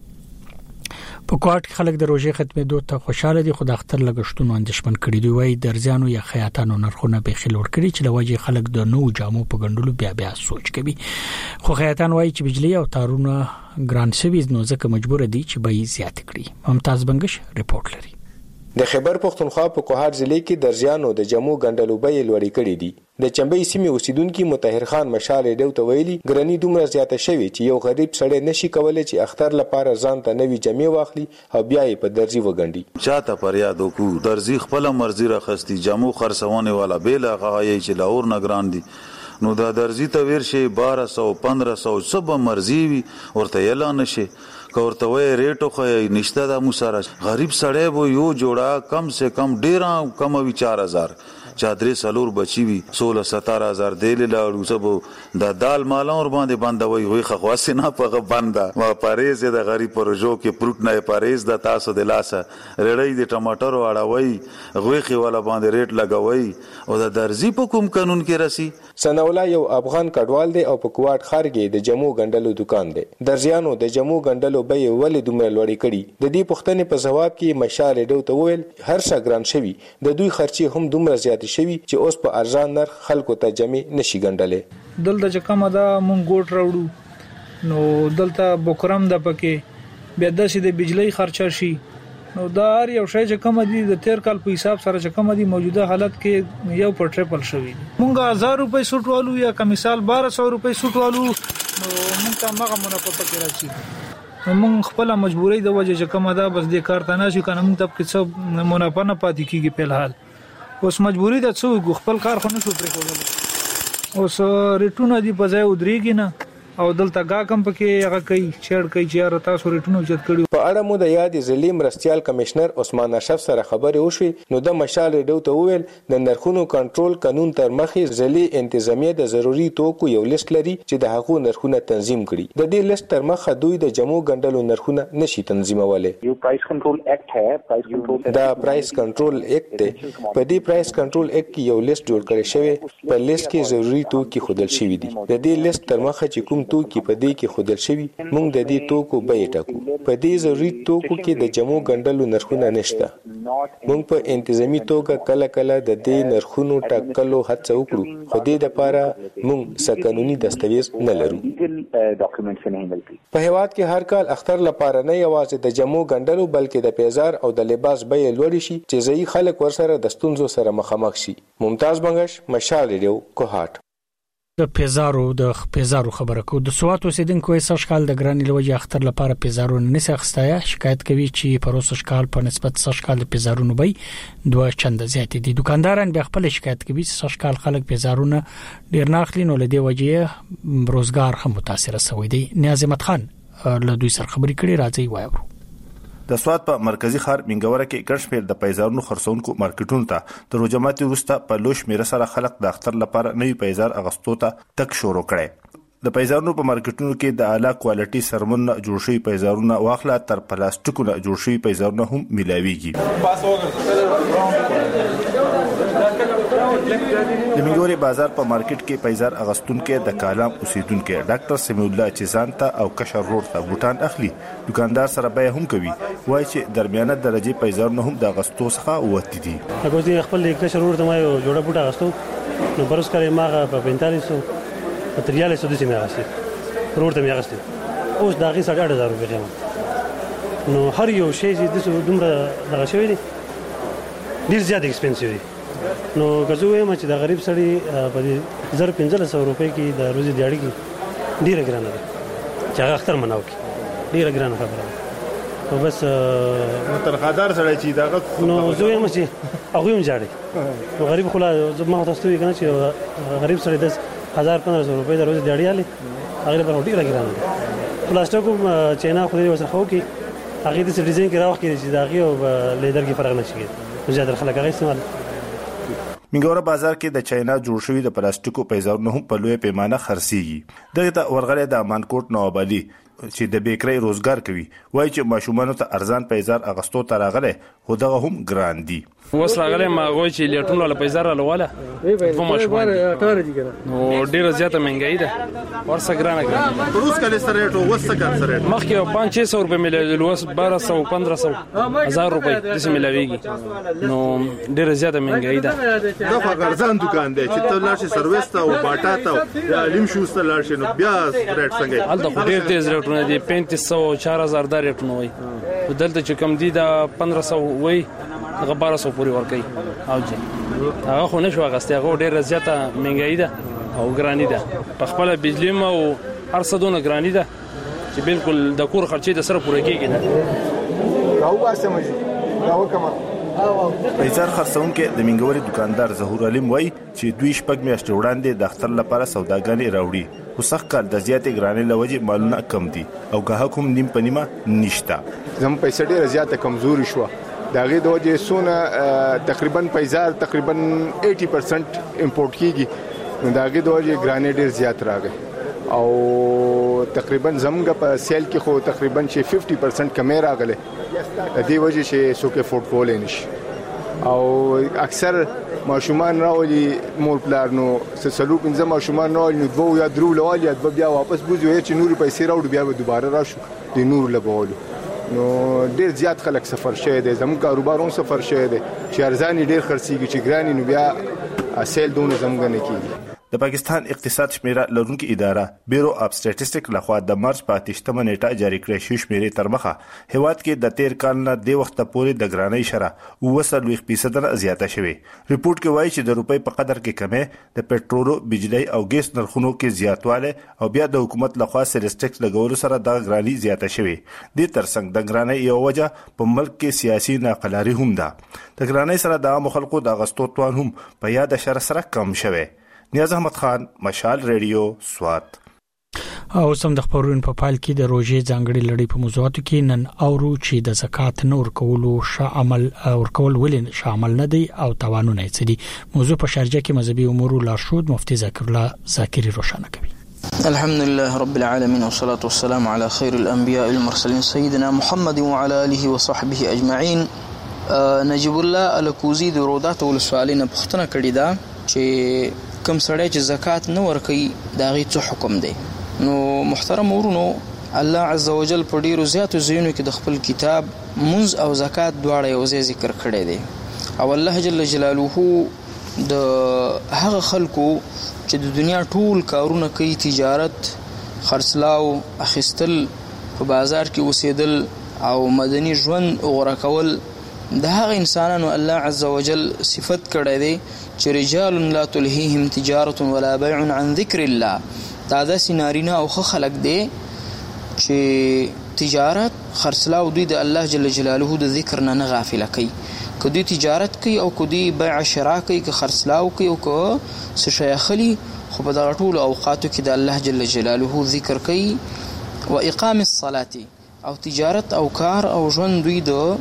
په کوټ کې خلک د روزي ختمېدو ته خوشاله دي، خو د اختر لګښتونو اندېښمن کړي دي. وایي درځانو یا خیاطانو نرخونه به خلور کړي چې لوجه خلک د نو جامو په ګندلو بیا بیا سوچ کوي. خو خیاطان وایي چې بجلی او تارونه ګران شوي نو ځکه مجبور دي چې به یې زیات کړي. ممتاز بنگش رپورت لري. د خیبر پختونخوا په کوهاټ ضلع کې درځانو د جمو ګندلو بیې لوړې کړې دي. د چمبې سیمې اوسیدونکو مطهر خان مشال ریډیو ته ویلي ګرانی دومره زیاته شوې چې یو غریب سړی نشي کولای چې اختر لپاره ځان ته نوې جامې واخلي او بیا یې په درځي وګنډي. چاته پر یاد وکړو درځي خپل مرزي راخستي جامو خرڅونه والا بیل غاایي چې لاور نگران دي، نو دا درځي ته ورشي بارہ سو پندرہ سو سب مرزي وي ورته اعلان نشي ورته وای ریټو خو نشته د موسره غریب سړی وو یو جوړه کم سے کم ډیره کم وی چار هزار چادرې سلور بچی وی سولہ ستاره هزار دیل لاړو سبو د دال مالا ور باندې باندې وی خو خاصه نه پغه بنده و پاریز د غریب پروژو کې پروت نه پاریز د تاسو د لاسه رړۍ د ټماټر واړوي غوخي ولا باندې ریټ لګوي او د درځي په کوم قانون کې رسی. سناولا یو افغان کډوال دی او په کوټ خار کې د جمو ګندلو دکان دی. درځیانو د جمو ګندلو به ولې دومره لوړې کړي؟ د دې پوښتنې په جواب کې مشال ریډیو ته وویل هر څه ګران شوي، د دوی خرچي هم دومره زیات شوي چې اوس په ارزان نرخ خلکو ته جمع نشي ګندلې. دلته چې کومه دا مونږ ګوټ راوړو نو دلته بوکرم د پکې بیا داسې د بجلی خرچه شي، نو دا هر یو شی چې کوم دي د تیر کال په حساب سره چې کوم دي موجوده حالت کې یو پر ټریپل شوی. مونږ هزار روپۍ سوټ والو یا کمیسال بارہ سو روپۍ سوټ والو نو مونږ ته مغه منافع پکې راځي. مونږ خپل مجبورۍ د وجه چې کومه دا بس د کار ته نه شي کنه مونږ ته څه منافع نه پاتې کیږي په الحال. اوس مجبوری ده څو خپل کار خو نه شو پرې کولای. اوس ریټونه دی په ځای ودرېږي نه او دلته گا کم پکې هغه کوي چړ کوي چې تاسو ریټونو چت کړي. په اړه مو د یاد ضلعي مرستيال کمشنر عثمان اشرف سره خبرې وشوې نو د مشال ریډیو ته وویل د نرخونو کنټرول قانون تر مخې ضلعي انتظامیه د ضروري توکو یو لیست لري چې د هغو نرخونه تنظیم کړي. د دې لیست تر مخه دوی د جمو ګندلو نرخونه نشي تنظیمولای. یو پرایس کنټرول اکټ ہے، پرایس کنټرول دا پرایس کنټرول اکټ دی. په دې پرایس کنټرول اکټ کې یو لیست جوړ کړی شوی، په لیست کې ضروري توکي خودل شوی دي. د دې لیست تر مخه چې کوم توکي په دې کې خودل شوی موږ د دې توکو بیې ټاکو. په دې ضروري توکو کې د جمو ګندلو نرخونه نشته. موږ په انتظامی توګه کله کله د دې نرخونو ټاکلو هڅه وکړو، خو دې لپاره موږ څه قانوني دستاویز نه لرو. په هیواد کې هر کال اختر لپاره نه یوازې د جمو ګندلو بلکې د پیزار او د لباس بیې لوړ شي چې ځای خلک ورسره د ستونزو سره مخامخ شي. ممتاز بنگش، مشال ریډیو، کوهاټ. د پیزارو د پیزارو خبره کو د سوات اوسیدونکو سږ کال د ګرانی لوجه اختر لپاره پیزارو نه سختایا شکایت کوي چې پروسه کال په نسبت سږ کال د پیزارونو بي دوه چند زیات دي. دکانداران به خپل شکایت کوي چې سږ کال خلک پیزارونه ډیر ناخلي نو لدی وجه روزګار هم متاثر شوی دی. نیاز احمد خان له دوی سره خبرې کړي، راځي وایو. د سوات په مرکزی ښار منګوره کې ګڼشمېر د پیزارونو خرڅونکو مارکیټونو ته د روجماتي وروسته په لوش میره سره خلک د اختر لپاره نوی پیزار اغستو ته تک شروع کړي. د پیزارونو په مارکیټونو کې د اعلی کوالټي سرمن جوړ شوی پیزارونه واخله تر پلاستیکونو جوړ شوی پیزارونه هم ملاويږي. د منګوري بازار په مارکیټ کې پیزار اغستونکو د کالام اوسیدونکو ډاکټر سمیع الله چزانتا او کشر روډ ته بوتان اخلي. دکاندار سره به هم کوي وای چې درمیانه درجه پیزارونه هم د اغستو څخه وتی دي. هغه دې خپل کشر روډ ته ما یو جوړه بوټه اغستو نو برس کړي ماغه په پینتالیس سو ماتریال سو د سیمه اغستې روډ ته می اغستې اوس داغي ساڑھے آٹھ ہزار روپے قیمت. نو هر یو شی چې د دومره دغه شوی دی ډیر زیات ایکسپنسیو دی. نو غزوې ما چې د غریب سړی په دې زر پنځه سو روپے کې د روزي دیاړي کې ډیره ګرانه ده چې هغه اختر مناو کې ډیره ګرانه خبره او بس مترخدار سړی چې دغه نو زوی ما چې هغه هم جاړي نو غریب خلا ما تاسو وی کنه چې غریب سړی د هزار پندرہ سو روپے د روزي دیاړي علي هغه په ډیره ګرانه ده. پلاستیکو چینا خو دې وسه خو کې هغه د ډیزاین کې راوخ کې چې داغي او لیدر کې فرق نشي کېږي زیات خلک هغه استعمال. منګوره بازار کې د چاینا جوړ شوی د پلاستیکو پیزارونه هم په لوی پیمانه خرڅيږي. دغه ته ورغله د امانکوټ نواب علي چې د بیکری روزګار کوي وایي چې ماشومان ته ارزان پیزار اغستو ته راغله خو دغه هم ګران دي. وس راغله ما غوي چې لیټونه له پیزار لواله په ماشومان نو ډیره زیاته مهنګای ده ورسره ګرانه ګرانه روز کله سره ټو وسه کار سره مخکې پانچ شش سو روپے ملي لوس بارہ سو پندرہ سو هزار روپے د سیمه لويږي نو ډیره زیاته مهنګای ده دا فقرزان دکان دی چې ته لاړ شې سرویس ته او باټا ته یا لیم شوسته لاړ شې نو بیا ریټ څنګه حال د ډیر تیز ریټونه دي پینتیس سو چار هزار د ریټونه وي دلته چې کم دي دا پندرہ سو وي هغه بارہ سو پوری ورکي او جی هغه خو نشو غسته هغه ډیره زیاته مهنګای ده او ګرانی ده په خپل بجلی ما او هر څه دونه ګرانی ده چې بالکل د کور خرچې د سره پوره کیږي نه راو باسه مې راو کما پیزار خرڅونکو د منګوري دکاندار ظهور علیم وای چې دوی شپږ میاشتې وړاندې د اختر لپاره سوداګانې راوړي خو سخت کال د زیاتې ګرانۍ لوجې مالونه کم دي او گاهک هم نیم پنیمه نشته. زموږ پیسې ډېره زیاته کمزوري شوه د هغې د وجې څونه تقریبا پیزار تقریبا ایټي پرسنټ امپورټ کیږي نو د هغې د وجې ګرانۍ ډېر زیات راغی او تقریبا زموږ په سیل کې خو تقریبا چې ففټي پرسنټ کمی راغلی د دې وجې چې څوک یې افورډ کولی نشي او اکثر ماشومان راولي مور پلار نو څلور پنځه ماشومان راولي نو دوه یا درو لوالي دوه بیا واپس بوځي وایي چې نورې پیسې راوړو بیا به دوباره راشو د نورو لګولو نو ډېر زیات خلک سفر شوی دی زموږ کاروبار هم سفر شوی دی چې ارزاني ډېر خرڅېږي چې ګراني نو بیا سیل دونه زموږ نه کېږي. د پاکستان اقتصاد شمیره لرونکي اداره بیورو اف سټیټسټیک لخوا د مارچ په اتهشتمه نیټه جاری کړې شوې شمیرې تر مخه هیواد کې د تیر کال نه د وخت پورې د ګرانۍ شرح اوه څلوېښت فیصد زیاته شوې. ریپورت کې وایي چې د روپۍ په قدر کې کمې د پټرولو بجلی او ګیس نرخونو کې زیاتواله او بیا د حکومت لخوا سیلز ټیکس لګولو سره د ګرانۍ زیاته شوې. د ترڅنګ د ګرانۍ یو وجه په ملک کې سیاسي ناقلاري هم ده. د ګرانۍ سره د عام خلکو د غستو توان هم په یاد شر سره کم شوی. نیاز احمد خان مشال ریډیو سوات. او سم د خبرونو په پال کې د روزې ځانګړي لړۍ په موضوعاتو کې نن اورو چې د زکات نور کولو شامل او کول ولین شامل نه دي او توانونه یې دي. موضوع په شارجه کې مذهبي امور لارښود مفتي ذکر الله ذاکری روشنه کوي. الحمد لله رب العالمين والصلاة والسلام على خير الأنبياء المرسلين سيدنا محمد وعلى آله وصحبه أجمعين. نجيب الله الکوزی د رودات ول سوالینه پختنه کړی دا چې کوم سړی چې زکات نه ورکوي دا غي څه حکم دی. نو محترم ورونو الله عز وجل په ډیرو زیاتو ځایونو کې د خپل کتاب منځ او زکات دواړه یو ځای ذکر کړی دی او الله جل جلاله د هغه خلکو چې د دنیا ټول کارونه کوي تجارت خرڅلاو اخیستل په بازار کې اوسېدل او مدني ژوند غوړه کول د هغه انسانانو الله عز وجل صفت کړی دی چې رجال لا تلهيهم تجارة ولا بيع عن ذكر الله. دا د سینارینا او خلق دی چې تجارت خرڅلاو دوی د الله جل جلاله د ذکر نه غافل کوي. کدی تجارت کوي او کدی بيع شراء کوي که خرڅلاو کوي او که څه شي اخلي خو په دغه ټول اوقاتو کې د الله جل جلاله ذکر کوي. و اقام الصلاه او تجارت او کار او ژوند دوی د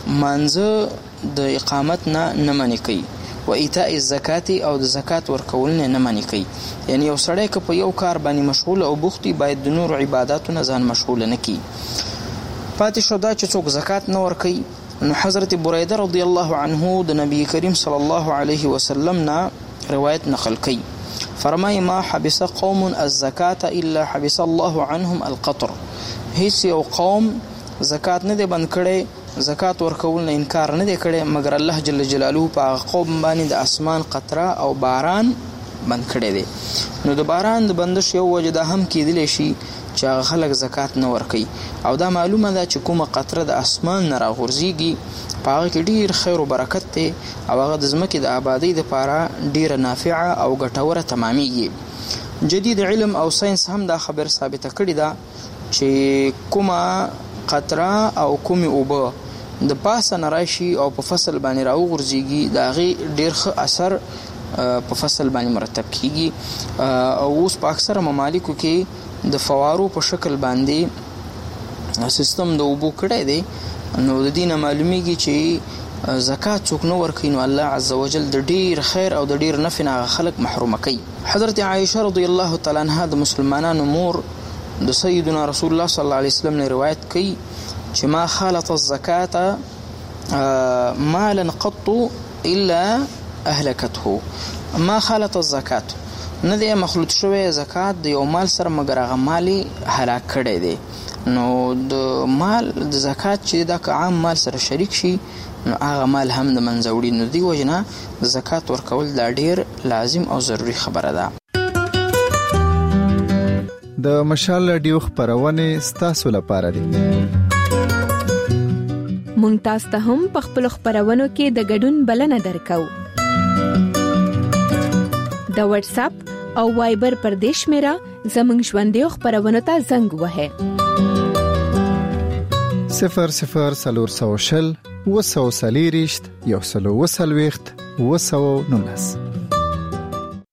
منځ د اقامت نه نه منې کوي. و ایتاء الزکات او د زکات ورکول نه نه منې کوي. یعنی یو سړی که په یو کار باندې مشغول او بوختي باید د نور عبادتونو ځان مشغول نه کړي. پاتې شو دا چې څوک زکات نه ورکوي نو حضرت بریده رضی الله عنه د نبی کریم صلی الله علیه وسلم نه روایت نقل کوي فرمای ما حبس قوم الزکات الا حبس الله عنهم القطر. هیڅ یو قوم زکات نه دی بند کړي زکات ورکول نه انکار نه دی کړي مگر الله جل جلاله په قوم باندې د اسمان قطره او باران بند کړي دي. نو د باران د بندش یو وجه د هم کېدلی شي چې هغه خلک زکات نه ورکوي او دا معلومه ده چې کومه قطره د اسمان نه راغورځيږي په هغه کې ډیر خیر او برکت دی او هغه د ځمکې د آبادی لپاره ډیره نافعه او ګټوره تمامېږي. جدید علم او ساينس هم دا خبر ثابته کړې ده چې کومه قطره او کومه اوبه د پاسه نراشي او په فصل باندې راوغورځيږي دا غي ډیر ښه اثر په فصل باندې مرتب کیږي او اوس په اکثره ممالکو کې د فوارو په شکل باندې سیستم د اوبو کړی دی. نو د دینه معلومیږي چې زکات څوک نو ورکوي نو الله عز وجل د ډیر خیر او د ډیر نفع نه خلق محروم کوي. حضرت عائشه رضی الله تعالی عنها د مسلمانانو مور د سیدنا رسول الله صلی الله علیه وسلم نه روایت کوي چې ما خالط الزکات مالا قط الا اهلكته. ما خالط الزکات نه دی مخلوط شوی زکات د یو مال سره مګر هغه مالی هلاک کړی دی. نو د مال د زکات چې دا عام مال سره شریک شي نو هغه مال هم د منځوړي. نو دی وجنه د زکات ورکول دا ډیر لازم او ضروری خبره ده. د مشال رادیو خبرونه ستاسو لپاره دي. مونږ تاسو ته هم په خپل خبرونو کې د ګډون بلنه درکو. د واتس اپ او وایبر پر دیش میرا زمنګ ژوندې خبرونه ته زنګ وهه صفر صفر سلور سو شل وسو سلیریشت یو سلو وسلويخت وسو نونس.